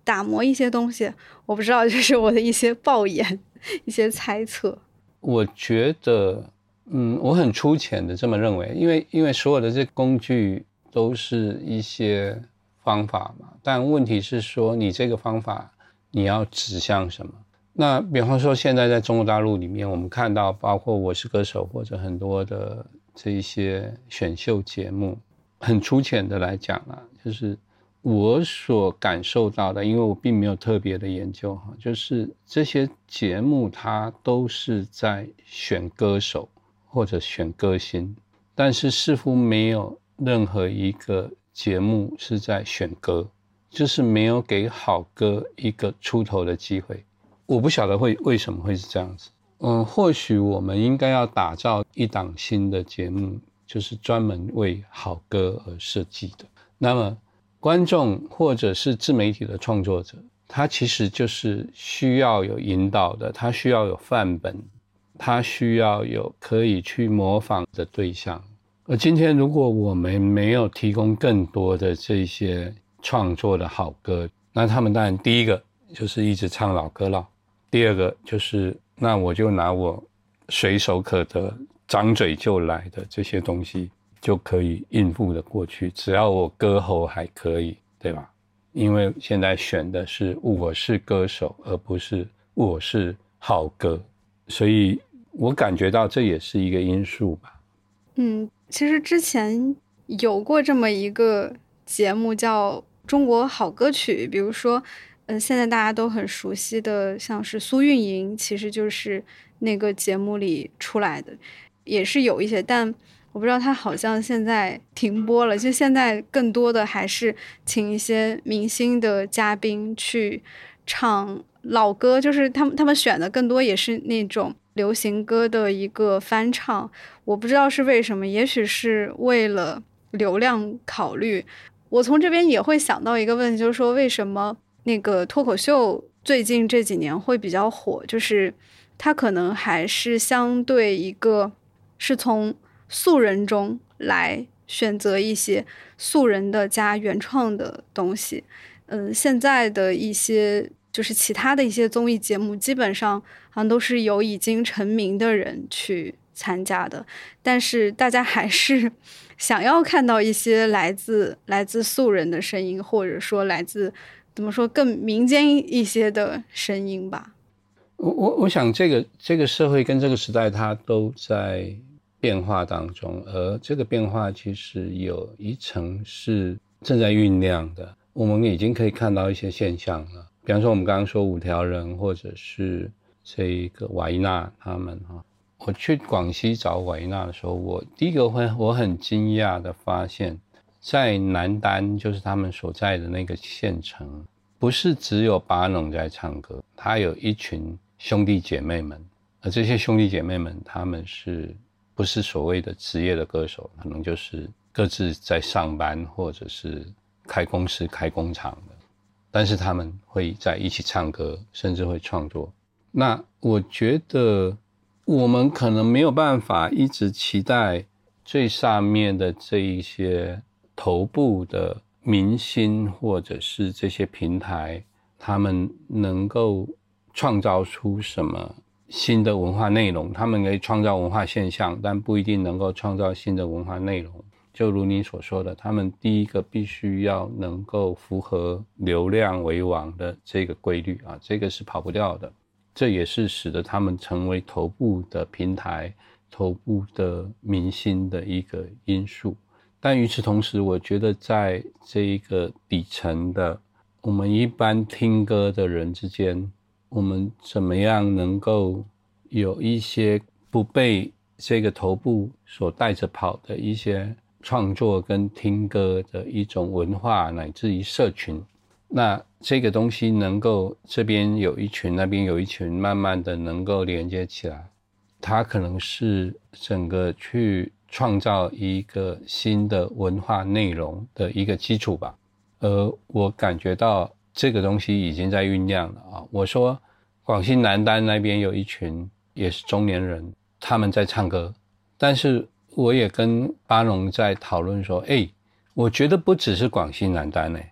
打磨一些东西，我不知道，这是我的一些抱言一些猜测。 我觉得我很粗浅的这么认为，因为所有的这工具都是一些方法嘛，但问题是说你这个方法你要指向什么。那比方说现在在中国大陆里面，我们看到包括我是歌手或者很多的这一些选秀节目，很粗浅的来讲啊，就是我所感受到的，因为我并没有特别的研究，就是这些节目它都是在选歌手或者选歌星，但是似乎没有任何一个节目是在选歌，就是没有给好歌一个出头的机会。我不晓得为什么会是这样子。或许我们应该要打造一档新的节目，就是专门为好歌而设计的。那么观众或者是自媒体的创作者，他其实就是需要有引导的，他需要有范本，他需要有可以去模仿的对象。而今天如果我们没有提供更多的这些创作的好歌，那他们当然第一个就是一直唱老歌了，第二个就是那我就拿我随手可得张嘴就来的这些东西就可以应付的过去，只要我歌喉还可以，对吧？因为现在选的是我是歌手，而不是我是好歌，所以我感觉到这也是一个因素吧。 其实之前有过这么一个节目叫中国好歌曲，比如说现在大家都很熟悉的像是苏运莹，其实就是那个节目里出来的，也是有一些，但我不知道他好像现在停播了，就现在更多的还是请一些明星的嘉宾去唱老歌，就是他们选的更多也是那种流行歌的一个翻唱。我不知道是为什么，也许是为了流量考虑。我从这边也会想到一个问题，就是说为什么那个脱口秀最近这几年会比较火，就是它可能还是相对一个是从素人中来选择一些素人的加原创的东西。现在的一些就是其他的一些综艺节目，基本上好像都是由已经成名的人去参加的，但是大家还是想要看到一些来自素人的声音，或者说来自怎么说更民间一些的声音吧。 我想这个社会跟这个时代它都在变化当中，而这个变化其实有一层是正在酝酿的，我们已经可以看到一些现象了。比方说我们刚刚说五条人或者是这个瓦依娜他们，我去广西找瓦依娜的时候，我第一个我很惊讶的发现，在南丹就是他们所在的那个县城，不是只有巴农在唱歌，他有一群兄弟姐妹们，而这些兄弟姐妹们他们不是所谓的职业的歌手，可能就是各自在上班或者是开公司开工厂的，但是他们会在一起唱歌，甚至会创作。那我觉得我们可能没有办法一直期待最上面的这一些头部的明星或者是这些平台，他们能够创造出什么新的文化内容。他们可以创造文化现象，但不一定能够创造新的文化内容。就如你所说的，他们第一个必须要能够符合流量为王的这个规律啊，这个是跑不掉的。这也是使得他们成为头部的平台、头部的明星的一个因素。但与此同时，我觉得在这一个底层的我们一般听歌的人之间，我们怎么样能够有一些不被这个头部所带着跑的一些创作跟听歌的一种文化，乃至于社群，那这个东西能够这边有一群那边有一群，慢慢的能够连接起来，它可能是整个去创造一个新的文化内容的一个基础吧。而我感觉到这个东西已经在酝酿了啊。我说广西南丹那边有一群也是中年人，他们在唱歌，但是我也跟巴农在讨论说，我觉得不只是广西南丹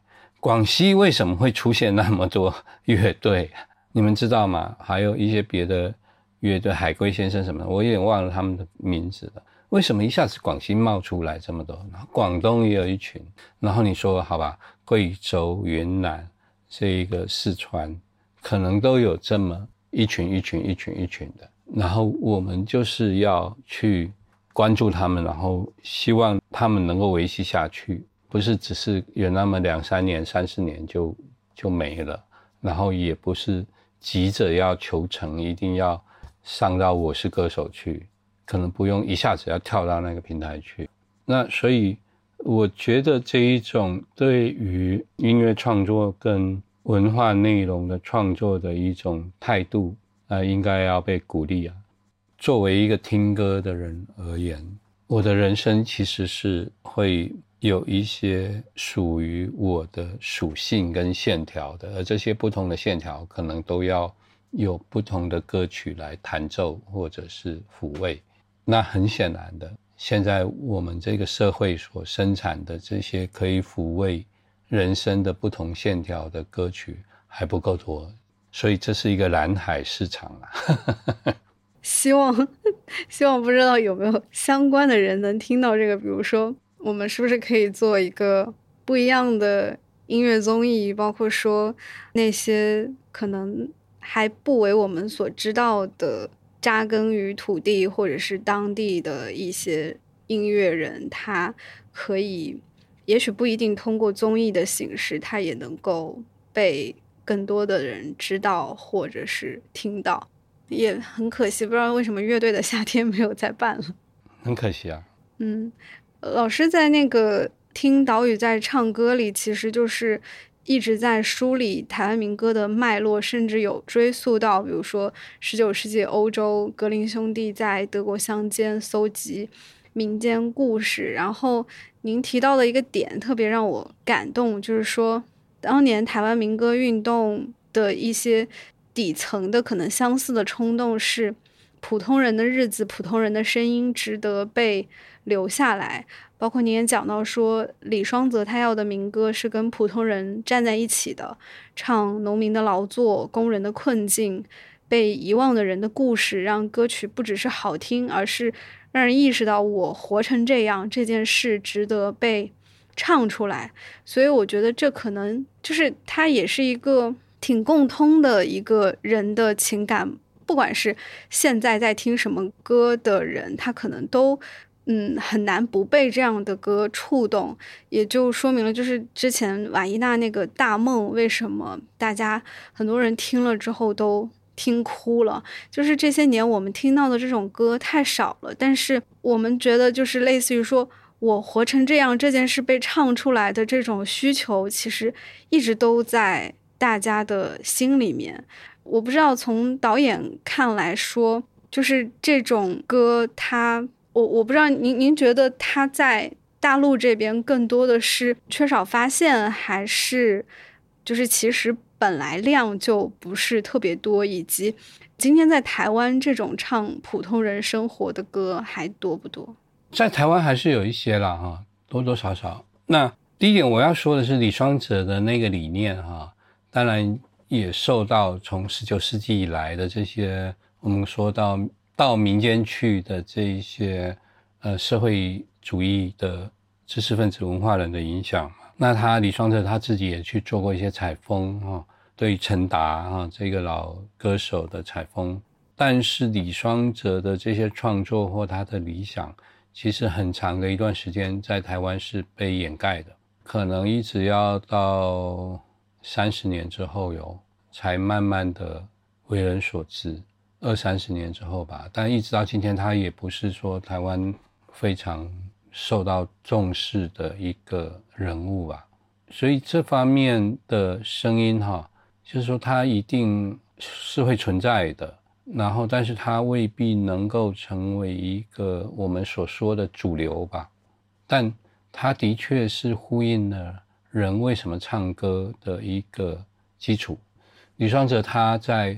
广西为什么会出现那么多乐队？你们知道吗？还有一些别的乐队，海龟先生什么的，我有点忘了他们的名字了。为什么一下子广西冒出来这么多？然后广东也有一群，然后你说好吧，贵州、云南、这个四川，可能都有这么一群的。然后我们就是要去关注他们，然后希望他们能够维系下去，不是只是有那么2-3年、3-4年就没了，然后也不是急着要求成，一定要上到我是歌手去，可能不用一下子要跳到那个平台去。那所以我觉得这一种对于音乐创作跟文化内容的创作的一种态度应该要被鼓励啊。作为一个听歌的人而言，我的人生其实是会有一些属于我的属性跟线条的，而这些不同的线条可能都要有不同的歌曲来弹奏或者是抚慰。那很显然的，现在我们这个社会所生产的这些可以抚慰人生的不同线条的歌曲还不够多，所以这是一个蓝海市场啊。 希望不知道有没有相关的人能听到这个，比如说我们是不是可以做一个不一样的音乐综艺，包括说那些可能还不为我们所知道的扎根于土地或者是当地的一些音乐人，他可以也许不一定通过综艺的形式，他也能够被更多的人知道或者是听到。也很可惜，不知道为什么乐队的夏天没有再办了， 很可惜啊。 老师在那个听岛屿在唱歌里，其实就是一直在梳理台湾民歌的脉络，甚至有追溯到比如说19世纪欧洲格林兄弟在德国乡间搜集民间故事。然后您提到的一个点特别让我感动，就是说当年台湾民歌运动的一些底层的可能相似的冲动是普通人的日子，普通人的声音值得被留下来。包括您也讲到说李双泽他要的民歌是跟普通人站在一起的，唱农民的劳作、工人的困境、被遗忘的人的故事，让歌曲不只是好听，而是让人意识到我活成这样这件事值得被唱出来。所以我觉得这可能就是它也是一个挺共通的一个人的情感，不管是现在在听什么歌的人，他可能都很难不被这样的歌触动。也就说明了就是之前瓦依娜那个大梦为什么大家很多人听了之后都听哭了，就是这些年我们听到的这种歌太少了，但是我们觉得就是类似于说我活成这样这件事被唱出来的这种需求，其实一直都在大家的心里面。我不知道从导演看来说，就是这种歌我不知道您觉得它在大陆这边更多的是缺少发现，还是就是其实本来量就不是特别多，以及今天在台湾这种唱普通人生活的歌还多不多？ 在台湾还是有一些啦哈，多多少少。那第一点我要说的是李双泽的那个理念哈，当然也受到从19世纪以来的这些我们说到民间去的这一些社会主义的知识分子文化人的影响。那李双泽他自己也去做过一些采风对陈达这个老歌手的采风。但是李双泽的这些创作或他的理想，其实很长的一段时间在台湾是被掩盖的，可能一直要到30年之后才慢慢的为人所知，20-30年之后吧。但一直到今天，他也不是说台湾非常受到重视的一个人物吧。所以这方面的声音就是说他一定是会存在的，然后但是他未必能够成为一个我们所说的主流吧。但他的确是呼应了人为什么唱歌的一个基础。李双泽他在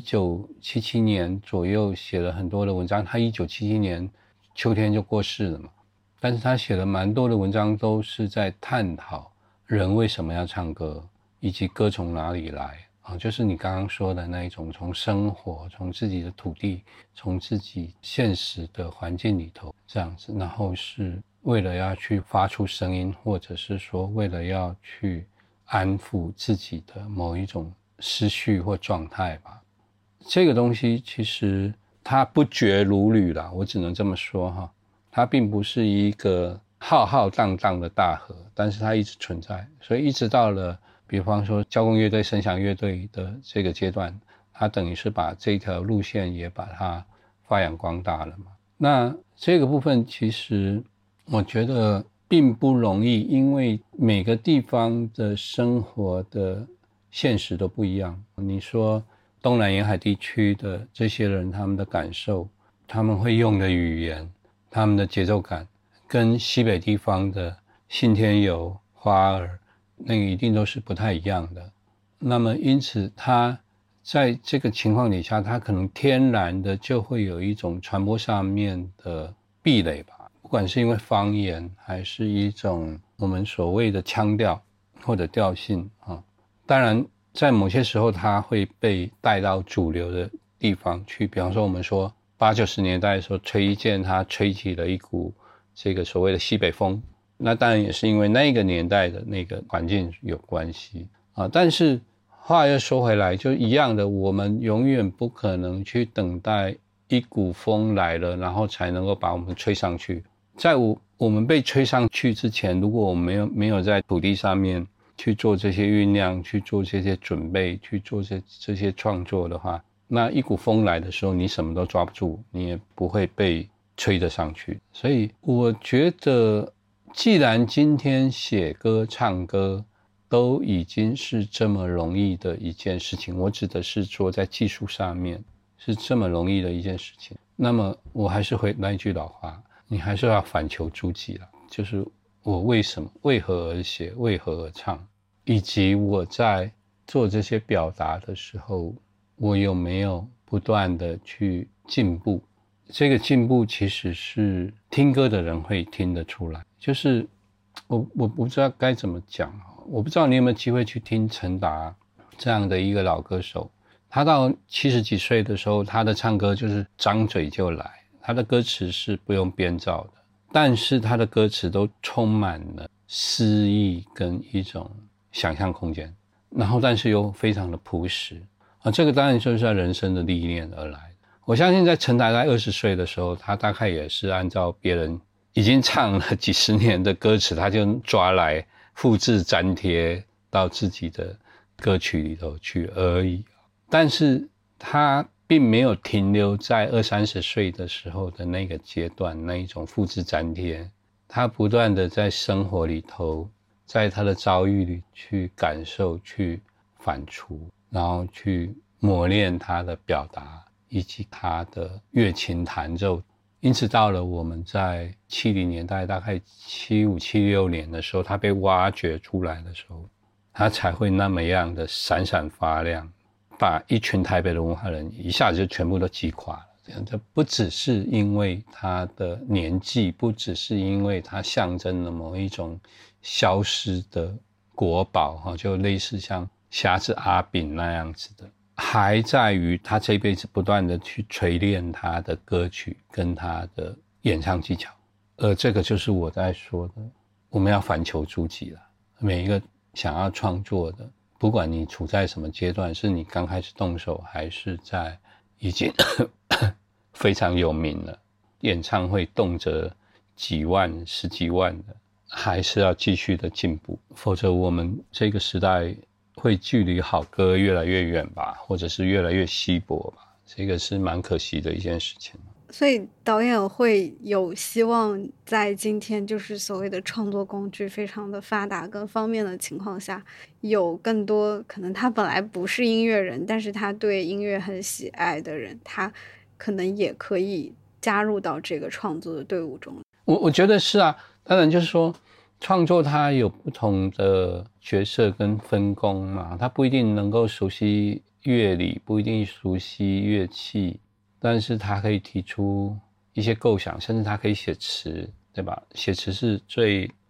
1977年左右写了很多的文章，他1977年秋天就过世了嘛，但是他写了蛮多的文章都是在探讨人为什么要唱歌，以及歌从哪里来就是你刚刚说的那一种从生活，从自己的土地，从自己现实的环境里头这样子，然后是为了要去发出声音，或者是说为了要去安抚自己的某一种思绪或状态吧。这个东西其实它不绝如缕啦，我只能这么说它并不是一个浩浩荡荡的大河，但是它一直存在，所以一直到了比方说交工乐队、声响乐队的这个阶段，它等于是把这条路线也把它发扬光大了嘛。那这个部分其实我觉得并不容易，因为每个地方的生活的现实都不一样。你说东南沿海地区的这些人，他们的感受，他们会用的语言，他们的节奏感，跟西北地方的信天游、花儿那个一定都是不太一样的。那么因此他在这个情况底下，他可能天然的就会有一种传播上面的壁垒吧，不管是因为方言，还是一种我们所谓的腔调或者调性当然在某些时候它会被带到主流的地方去，比方说我们说80-90年代的时候，崔一健他吹起了一股这个所谓的西北风，那当然也是因为那个年代的那个环境有关系但是话又说回来，就一样的，我们永远不可能去等待一股风来了然后才能够把我们吹上去。在我们被吹上去之前，如果我们没有在土地上面去做这些酝酿，去做这些准备，去做这些创作的话，那一股风来的时候你什么都抓不住，你也不会被吹得上去。所以我觉得既然今天写歌唱歌都已经是这么容易的一件事情，我指的是说在技术上面是这么容易的一件事情，那么我还是回那一句老话，你还是要反求诸己啦，就是我为何而写，为何而唱，以及我在做这些表达的时候，我有没有不断的去进步。这个进步其实是听歌的人会听得出来，就是我不知道该怎么讲，我不知道你有没有机会去听陈达这样的一个老歌手，他到70几岁的时候，他的唱歌就是张嘴就来，他的歌词是不用编造的，但是他的歌词都充满了诗意跟一种想象空间，然后但是又非常的朴实这个当然就是在人生的历练而来。我相信在陈达在20岁的时候，他大概也是按照别人已经唱了几十年的歌词，他就抓来复制粘贴到自己的歌曲里头去而已。但是他并没有停留在20-30岁的时候的那个阶段，那一种复制粘贴，他不断的在生活里头，在他的遭遇里去感受，去反刍，然后去磨练他的表达以及他的乐琴弹奏。因此到了我们在70年代大概75、76年的时候，他被挖掘出来的时候，他才会那么样的闪闪发亮，把一群台北的文化人一下子就全部都击垮了。这不只是因为他的年纪，不只是因为他象征了某一种消失的国宝就类似像瞎子阿炳那样子的，还在于他这辈子不断的去锤炼他的歌曲跟他的演唱技巧。而这个就是我在说的，我们要反求诸己了。每一个想要创作的，不管你处在什么阶段，是你刚开始动手，还是在已经非常有名了，演唱会动辄几万、10几万的，还是要继续的进步，否则我们这个时代会距离好歌越来越远吧，或者是越来越稀薄吧，这个是蛮可惜的一件事情。 所以导演会有希望在今天就是所谓的创作工具非常的发达跟方便的情况下，有更多可能他本来不是音乐人，但是他对音乐很喜爱的人，他可能也可以加入到这个创作的队伍中。 我觉得是啊，当然就是说创作它有不同的角色跟分工嘛，它不一定能够熟悉乐理，不一定熟悉乐器，但是他可以提出一些构想，甚至他可以写词，对吧？写词是最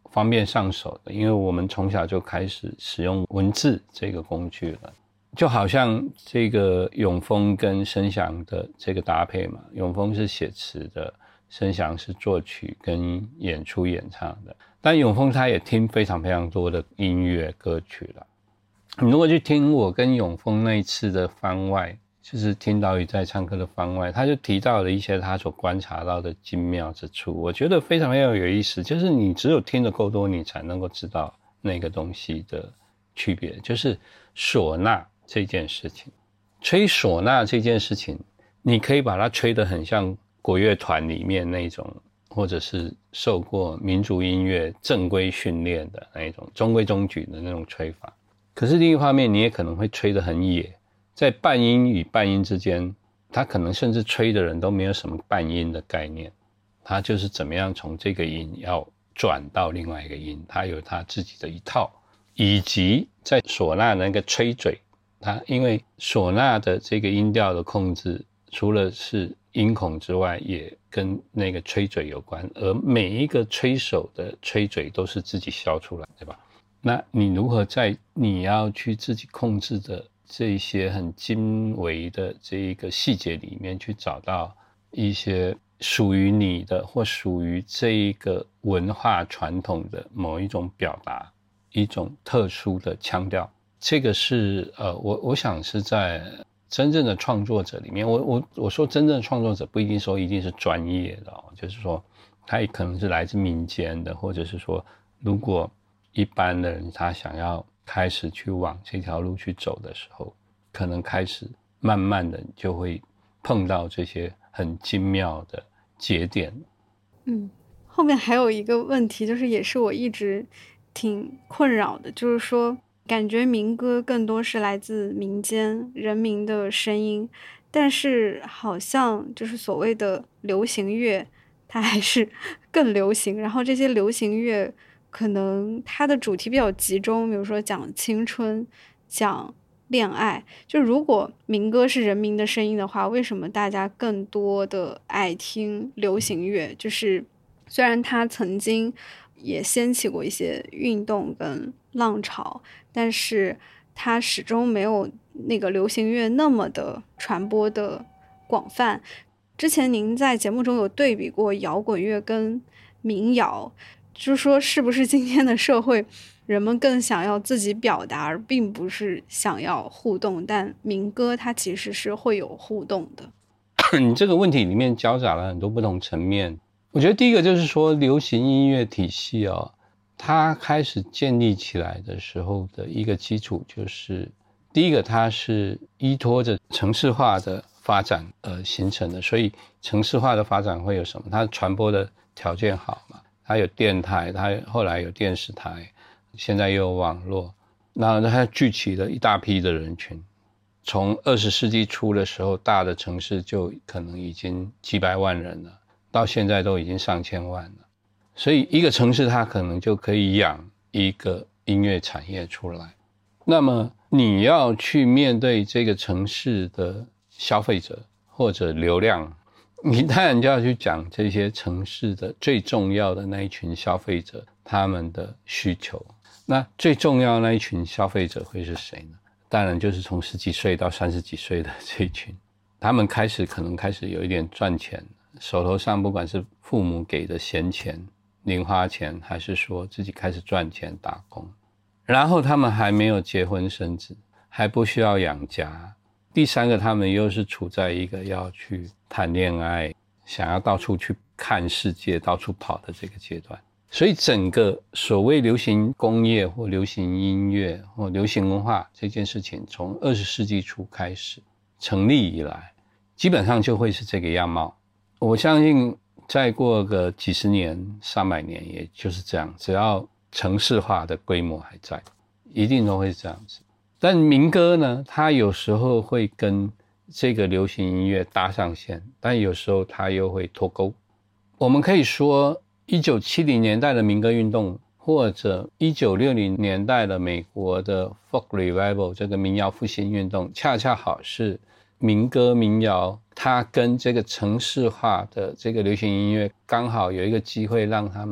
方便上手的，因为我们从小就开始使用文字这个工具了。就好像这个永丰跟申祥的这个搭配嘛，永丰是写词的，申祥是作曲跟演出演唱的。但永丰他也听非常非常多的音乐歌曲了。你如果去听我跟永丰那一次的番外，就是听岛屿在唱歌的番外，他就提到了一些他所观察到的精妙之处，我觉得非常非常有意思。就是你只有听得够多，你才能够知道那个东西的区别。就是唢呐这件事情，吹唢呐这件事情，你可以把它吹得很像国乐团里面那种，或者是受过民族音乐正规训练的那种中规中矩的那种吹法。可是另一方面，你也可能会吹得很野，在半音与半音之间，他可能甚至吹的人都没有什么半音的概念，他就是怎么样从这个音要转到另外一个音，他有他自己的一套。以及在唢呐那个吹嘴，它因为唢呐的这个音调的控制，除了是音孔之外，也跟那个吹嘴有关，而每一个吹手的吹嘴都是自己削出来，对吧？那你如何在你要去自己控制的这些很精微的这一个细节里面去找到一些属于你的或属于这一个文化传统的某一种表达，一种特殊的腔调，这个是我想是在真正的创作者里面，我说真正的创作者不一定说一定是专业的就是说他也可能是来自民间的，或者是说如果一般的人他想要开始去往这条路去走的时候，可能开始慢慢的就会碰到这些很精妙的节点。 后面还有一个问题，就是也是我一直挺困扰的，就是说感觉民歌更多是来自民间人民的声音，但是好像就是所谓的流行乐它还是更流行，然后这些流行乐可能它的主题比较集中，比如说讲青春讲恋爱，就如果民歌是人民的声音的话，为什么大家更多的爱听流行乐？就是虽然它曾经也掀起过一些运动跟浪潮，但是它始终没有那个流行乐那么的传播的广泛。之前您在节目中有对比过摇滚乐跟民谣，就是说是不是今天的社会人们更想要自己表达，而并不是想要互动，但民歌它其实是会有互动的。 你这个问题里面交杂了很多不同层面。我觉得第一个就是说流行音乐体系它开始建立起来的时候的一个基础，就是第一个它是依托着城市化的发展形成的，所以城市化的发展会有什么？它传播的条件好嘛，它有电台，它后来有电视台，现在又有网络，那它聚集了一大批的人群。从20世纪初的时候，大的城市就可能已经几百万人了，到现在都已经上千万了。所以一个城市它可能就可以养一个音乐产业出来。那么你要去面对这个城市的消费者或者流量，你当然就要去讲这些城市的最重要的那一群消费者他们的需求。那最重要的那一群消费者会是谁呢？当然就是从10几岁到30几岁的这一群，他们可能开始有一点赚钱，手头上不管是父母给的闲钱零花钱，还是说自己开始赚钱打工，然后他们还没有结婚生子，还不需要养家。第三个，他们又是处在一个要去谈恋爱，想要到处去看世界，到处跑的这个阶段。所以整个所谓流行工业或流行音乐或流行文化这件事情，从20世纪初开始成立以来，基本上就会是这个样貌。我相信再过个几十年300年也就是这样，只要城市化的规模还在，一定都会这样子。但民歌呢，它有时候会跟这个流行音乐搭上线，但有时候它又会脱钩。我们可以说1970年代的民歌运动，或者1960年代的美国的 folk revival 这个民谣复兴运动，恰恰好是民歌民谣它跟这个城市化的这个流行音乐刚好有一个机会让他们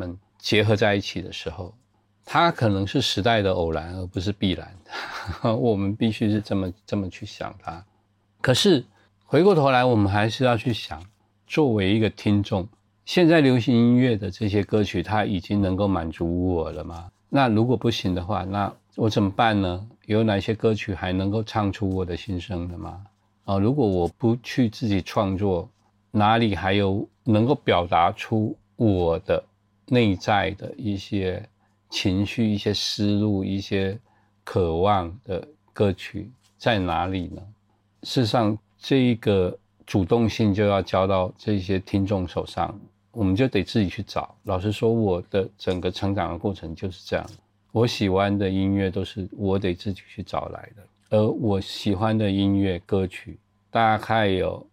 结合在一起的时候，它可能是时代的偶然，而不是必然。我们必须是这么去想它。可是回过头来，我们还是要去想，作为一个听众，现在流行音乐的这些歌曲，它已经能够满足我了吗？那如果不行的话，那我怎么办呢？有哪些歌曲还能够唱出我的心声的吗？如果我不去自己创作，哪里还有能够表达出我的内在的一些情绪、一些思路、一些渴望的歌曲在哪里呢？事实上，这一个主动性就要交到这些听众手上，我们就得自己去找。老实说，我的整个成长的过程就是这样，我喜欢的音乐都是我得自己去找来的，而我喜欢的音乐歌曲大概有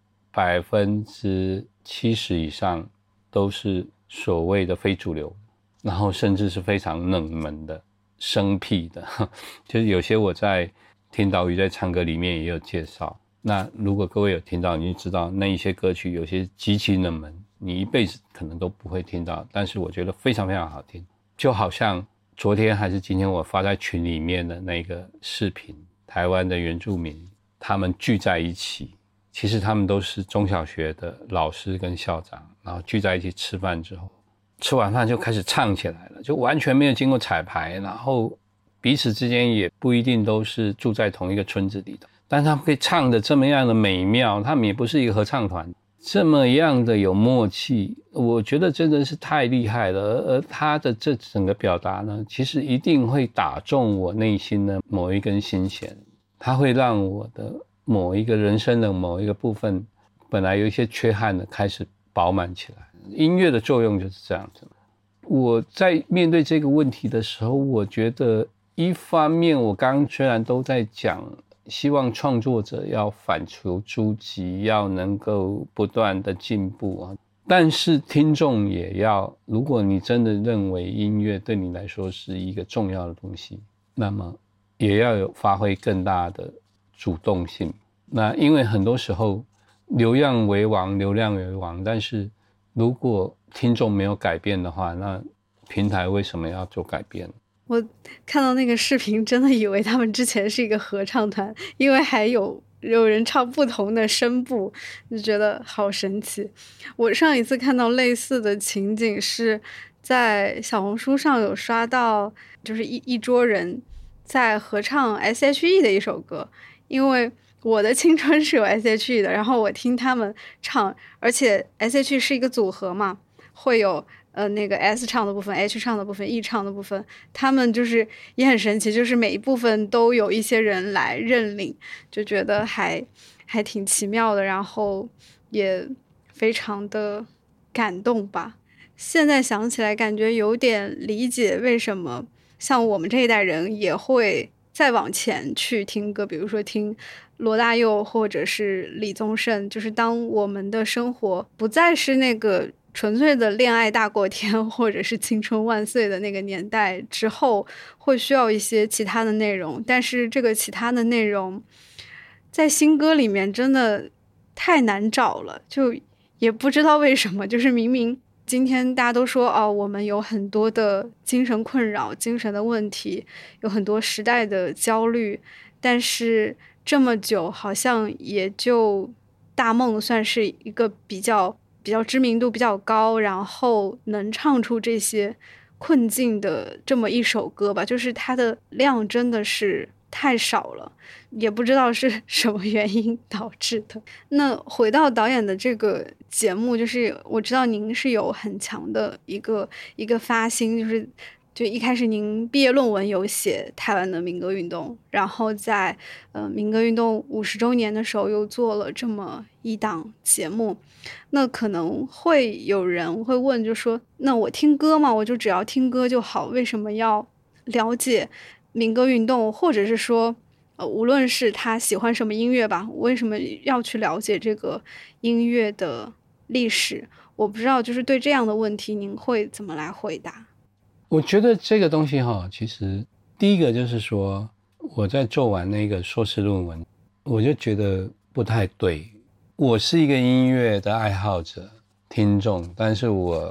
70%以上都是所谓的非主流，然后甚至是非常冷门的、生僻的，就是有些我在听岛屿在唱歌里面也有介绍。那如果各位有听到，你就知道那一些歌曲有些极其冷门，你一辈子可能都不会听到，但是我觉得非常非常好听。就好像昨天还是今天我发在群里面的那个视频，台湾的原住民他们聚在一起，其实他们都是中小学的老师跟校长，然后聚在一起吃饭之后，吃完饭就开始唱起来了，就完全没有经过彩排，然后彼此之间也不一定都是住在同一个村子里的，但他们可以唱得这么样的美妙，他们也不是一个合唱团，这么样的有默契，我觉得真的是太厉害了。而他的这整个表达呢，其实一定会打中我内心的某一根心弦，它会让我的某一个人生的某一个部分本来有一些缺憾的开始饱满起来。音乐的作用就是这样子。我在面对这个问题的时候，我觉得一方面我刚刚虽然都在讲希望创作者要反求诸己，要能够不断的进步啊，但是听众也要，如果你真的认为音乐对你来说是一个重要的东西，那么也要有发挥更大的主动性。那因为很多时候流量为王，但是如果听众没有改变的话，那平台为什么要做改变？ 我看到那个视频真的以为他们之前是一个合唱团，因为还有人唱不同的声部，就觉得好神奇。我上一次看到类似的情景是在小红书上有刷到，就是一桌人在合唱 S.H.E 的一首歌，因为我的青春是有 S.H.E 的，然后我听他们唱，而且 S.H.E 是一个组合嘛，会有那个 S 唱的部分 H 唱的部分 E 唱的部分，他们就是也很神奇，就是每一部分都有一些人来认领，就觉得还挺奇妙的，然后也非常的感动吧。现在想起来感觉有点理解为什么像我们这一代人也会再往前去听歌，比如说听罗大佑或者是李宗盛，就是当我们的生活不再是那个纯粹的恋爱大过天或者是青春万岁的那个年代之后，会需要一些其他的内容，但是这个其他的内容在新歌里面真的太难找了，就也不知道为什么，就是明明今天大家都说我们有很多的精神困扰、精神的问题，有很多时代的焦虑，但是这么久好像也就大梦算是一个比较知名度比较高，然后能唱出这些困境的这么一首歌吧，就是它的量真的是太少了，也不知道是什么原因导致的。那回到导演的这个节目，就是我知道您是有很强的一个发心，就一开始您毕业论文有写台湾的民歌运动，然后在民歌运动50周年的时候又做了这么一档节目。那可能会有人会问，就说那我听歌嘛，我就只要听歌就好，为什么要了解民歌运动，或者是说无论是他喜欢什么音乐吧，为什么要去了解这个音乐的历史？我不知道就是对这样的问题您会怎么来回答？ 我觉得这个东西其实第一个就是说，我在做完那个硕士论文，我就觉得不太对。我是一个音乐的爱好者、听众，但是我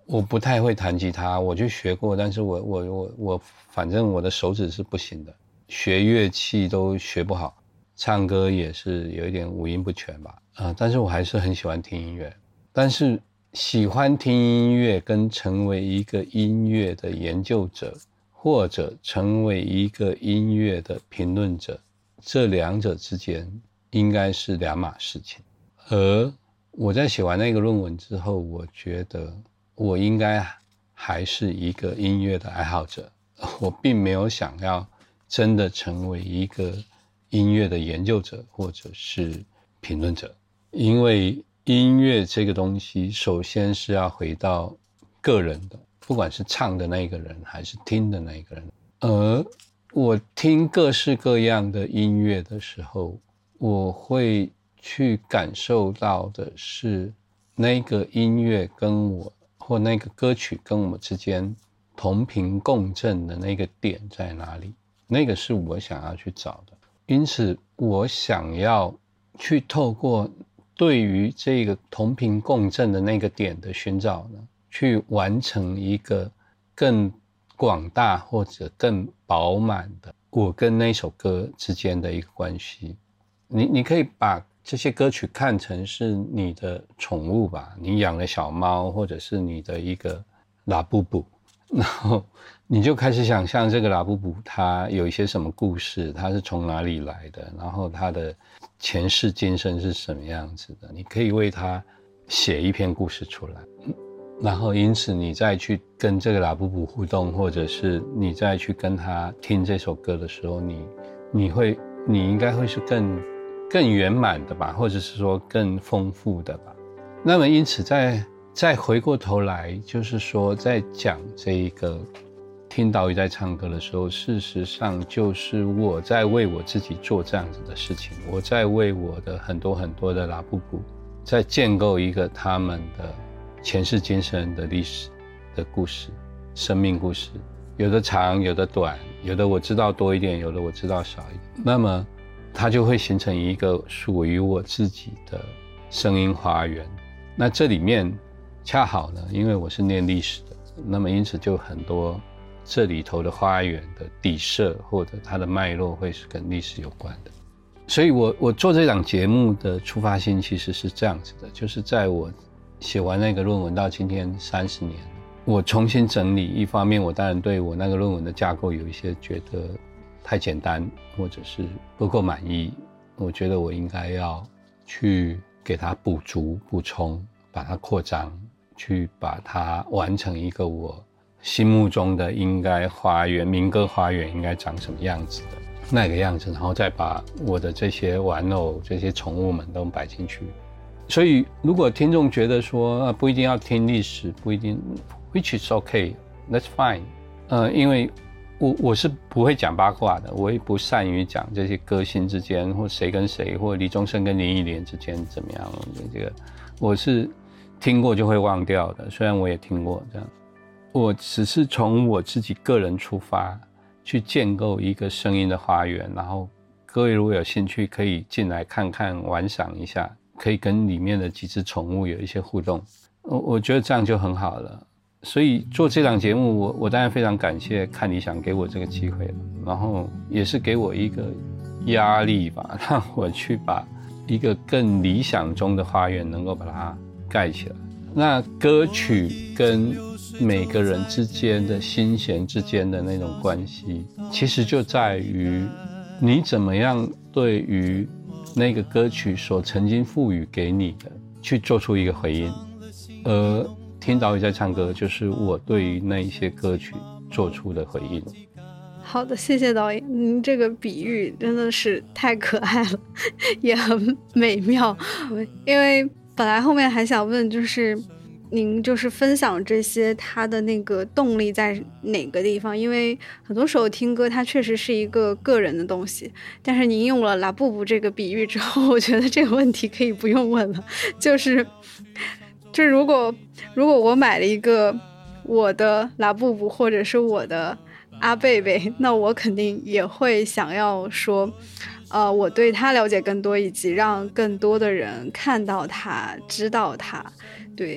我不太会弹吉他，我去学过，但是我反正我的手指是不行的，学乐器都学不好，唱歌也是有一点五音不全吧，但是我还是很喜欢听音乐。但是喜欢听音乐跟成为一个音乐的研究者，或者成为一个音乐的评论者，这两者之间应该是两码事情。而我在写完那个论文之后，我觉得我应该还是一个音乐的爱好者，我并没有想要真的成为一个音乐的研究者或者是评论者。因为音乐这个东西首先是要回到个人的，不管是唱的那个人还是听的那个人。而我听各式各样的音乐的时候，我会去感受到的是那个音乐跟我或那个歌曲跟我之间同频共振的那个点在哪里，那个是我想要去找的。因此我想要去透过对于这个同频共振的那个点的寻找呢，去完成一个更广大或者更饱满的我跟那首歌之间的一个关系。你可以把这些歌曲看成是你的宠物吧，你养了小猫，或者是你的一个拉布布，然后你就开始想象这个拉布布它有一些什么故事，它是从哪里来的，然后它的前世今生是什么样子的，你可以为它写一篇故事出来。然后因此你再去跟这个拉布布互动，或者是你再去跟他听这首歌的时候，你应该会是更圆满的吧，或者是说更丰富的吧。那么因此再回过头来，就是说在讲这一个听岛屿在唱歌的时候，事实上就是我在为我自己做这样子的事情，我在为我的很多很多的拉布布在建构一个他们的前世今生的历史的故事，生命故事，有的长有的短，有的我知道多一点，有的我知道少一点，那么它就会形成一个属于我自己的声音花园。那这里面恰好呢，因为我是念历史的，那么因此就很多这里头的花园的底色或者它的脉络会是跟历史有关的。所以我做这档节目的出发心其实是这样子的，就是在我写完那个论文到今天30年，我重新整理，一方面我当然对我那个论文的架构有一些觉得太简单或者是不够满意，我觉得我应该要去给它补足补充，把它扩张，去把它完成一个我心目中的应该花园，民歌花园应该长什么样子的那个样子，然后再把我的这些玩偶这些宠物们都摆进去。所以如果听众觉得说不一定要听历史，不一定 which is okay, that's fine， 因为我是不会讲八卦的，我也不善于讲这些歌星之间或谁跟谁或李宗盛跟林忆莲之间怎么样，这个我是听过就会忘掉的，虽然我也听过这样。我只是从我自己个人出发去建构一个声音的花园，然后各位如果有兴趣可以进来看看玩赏一下，可以跟里面的几只宠物有一些互动，我觉得这样就很好了。所以做这档节目我当然非常感谢看理想给我这个机会了，然后也是给我一个压力吧，让我去把一个更理想中的花园能够把它盖起来。那歌曲跟每个人之间的心弦之间的那种关系，其实就在于你怎么样对于那个歌曲所曾经赋予给你的去做出一个回应。而听岛屿在唱歌就是我对于那一些歌曲做出的回应。 好的，谢谢导演，您这个比喻真的是太可爱了，也很美妙。因为本来后面还想问，就是您就是分享这些它的那个动力在哪个地方，因为很多时候听歌它确实是一个个人的东西，但是您用了拉布布这个比喻之后，我觉得这个问题可以不用问了，就是如果我买了一个我的拉布布或者是我的阿贝贝，那我肯定也会想要说我对他了解更多，以及让更多的人看到他知道他。对，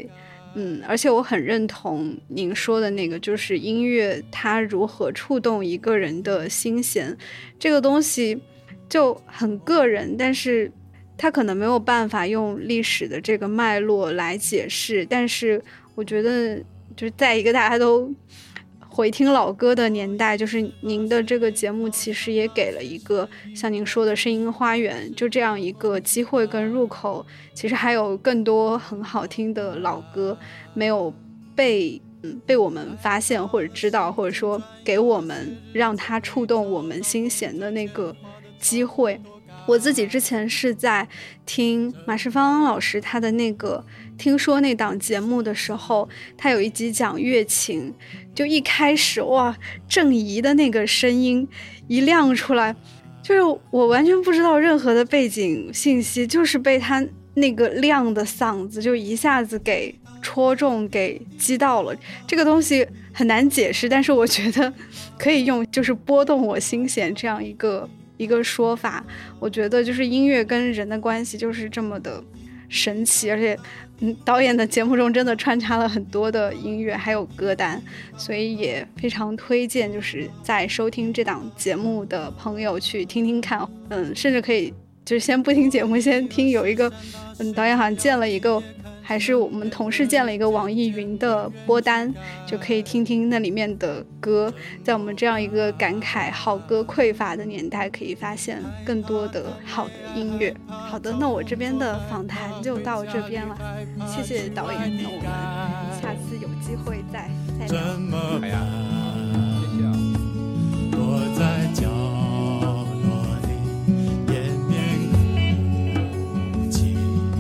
而且我很认同您说的那个，就是音乐它如何触动一个人的心弦，这个东西就很个人，但是它可能没有办法用历史的这个脉络来解释。但是我觉得就是在一个大家都回听老歌的年代，就是您的这个节目其实也给了一个像您说的声音花园，就这样一个机会跟入口，其实还有更多很好听的老歌没有被我们发现或者知道，或者说给我们让它触动我们心弦的那个机会。我自己之前是在听马世芳老师他的那个听说那档节目的时候，他有一集讲乐琴，就一开始哇，郑怡的那个声音一亮出来，就是我完全不知道任何的背景信息，就是被他那个亮的嗓子就一下子给戳中给击到了。这个东西很难解释，但是我觉得可以用就是拨动我心弦这样一个说法。我觉得就是音乐跟人的关系就是这么的神奇，而且导演的节目中真的穿插了很多的音乐还有歌单，所以也非常推荐就是在收听这档节目的朋友去听听看。甚至可以就是先不听节目，先听有一个导演好像建了一个，还是我们同事建了一个网易云的播单，就可以听听那里面的歌。在我们这样一个感慨好歌匮乏的年代，可以发现更多的好的音乐。好的，那我这边的访谈就到这边了，谢谢导演，那我们下次有机会再聊。 哎呀，谢谢啊。 躲在角落里掩面哭泣，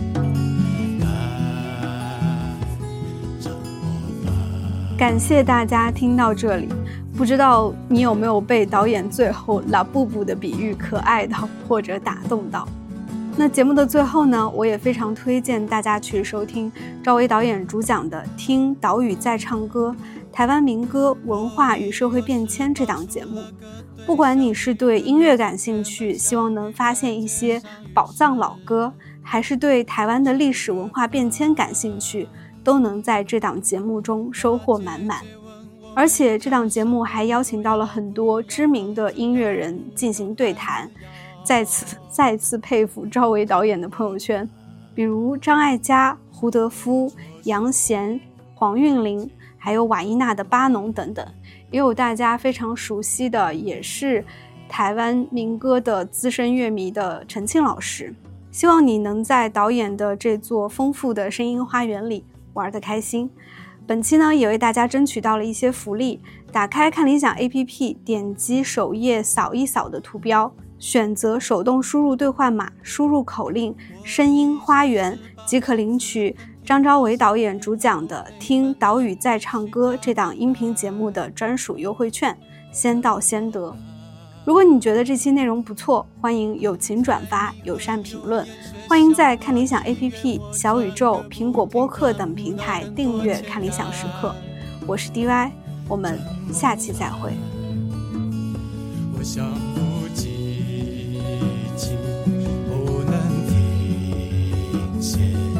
感谢大家听到这里，不知道你有没有被导演最后拉布布的比喻可爱到或者打动到。那节目的最后呢，我也非常推荐大家去收听赵薇导演主讲的《听岛屿在唱歌：台湾民歌文化与社会变迁》这档节目。不管你是对音乐感兴趣，希望能发现一些宝藏老歌，还是对台湾的历史文化变迁感兴趣，都能在这档节目中收获满满。而且这档节目还邀请到了很多知名的音乐人进行对谈，在此再次佩服赵薇导演的朋友圈，比如张艾嘉、胡德夫、杨贤、黄韵玲，还有瓦伊娜的巴农等等，也有大家非常熟悉的，也是台湾民歌的资深乐迷的陈庆老师。希望你能在导演的这座丰富的声音花园里玩得开心。本期呢，也为大家争取到了一些福利，打开看理想 APP， 点击首页扫一扫的图标，选择手动输入兑换码，输入口令声音花园，即可领取张昭维导演主讲的《听岛屿在唱歌》这档音频节目的专属优惠券，先到先得。如果你觉得这期内容不错，欢迎友情转发、友善评论，欢迎在看理想 APP、 小宇宙、苹果播客等平台订阅看理想时刻。我是 DY， 我们下期再会。 我想不记起，不能停歇，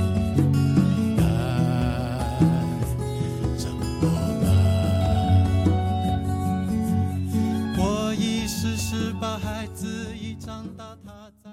爱着我们。我已是18，孩子已长大，他在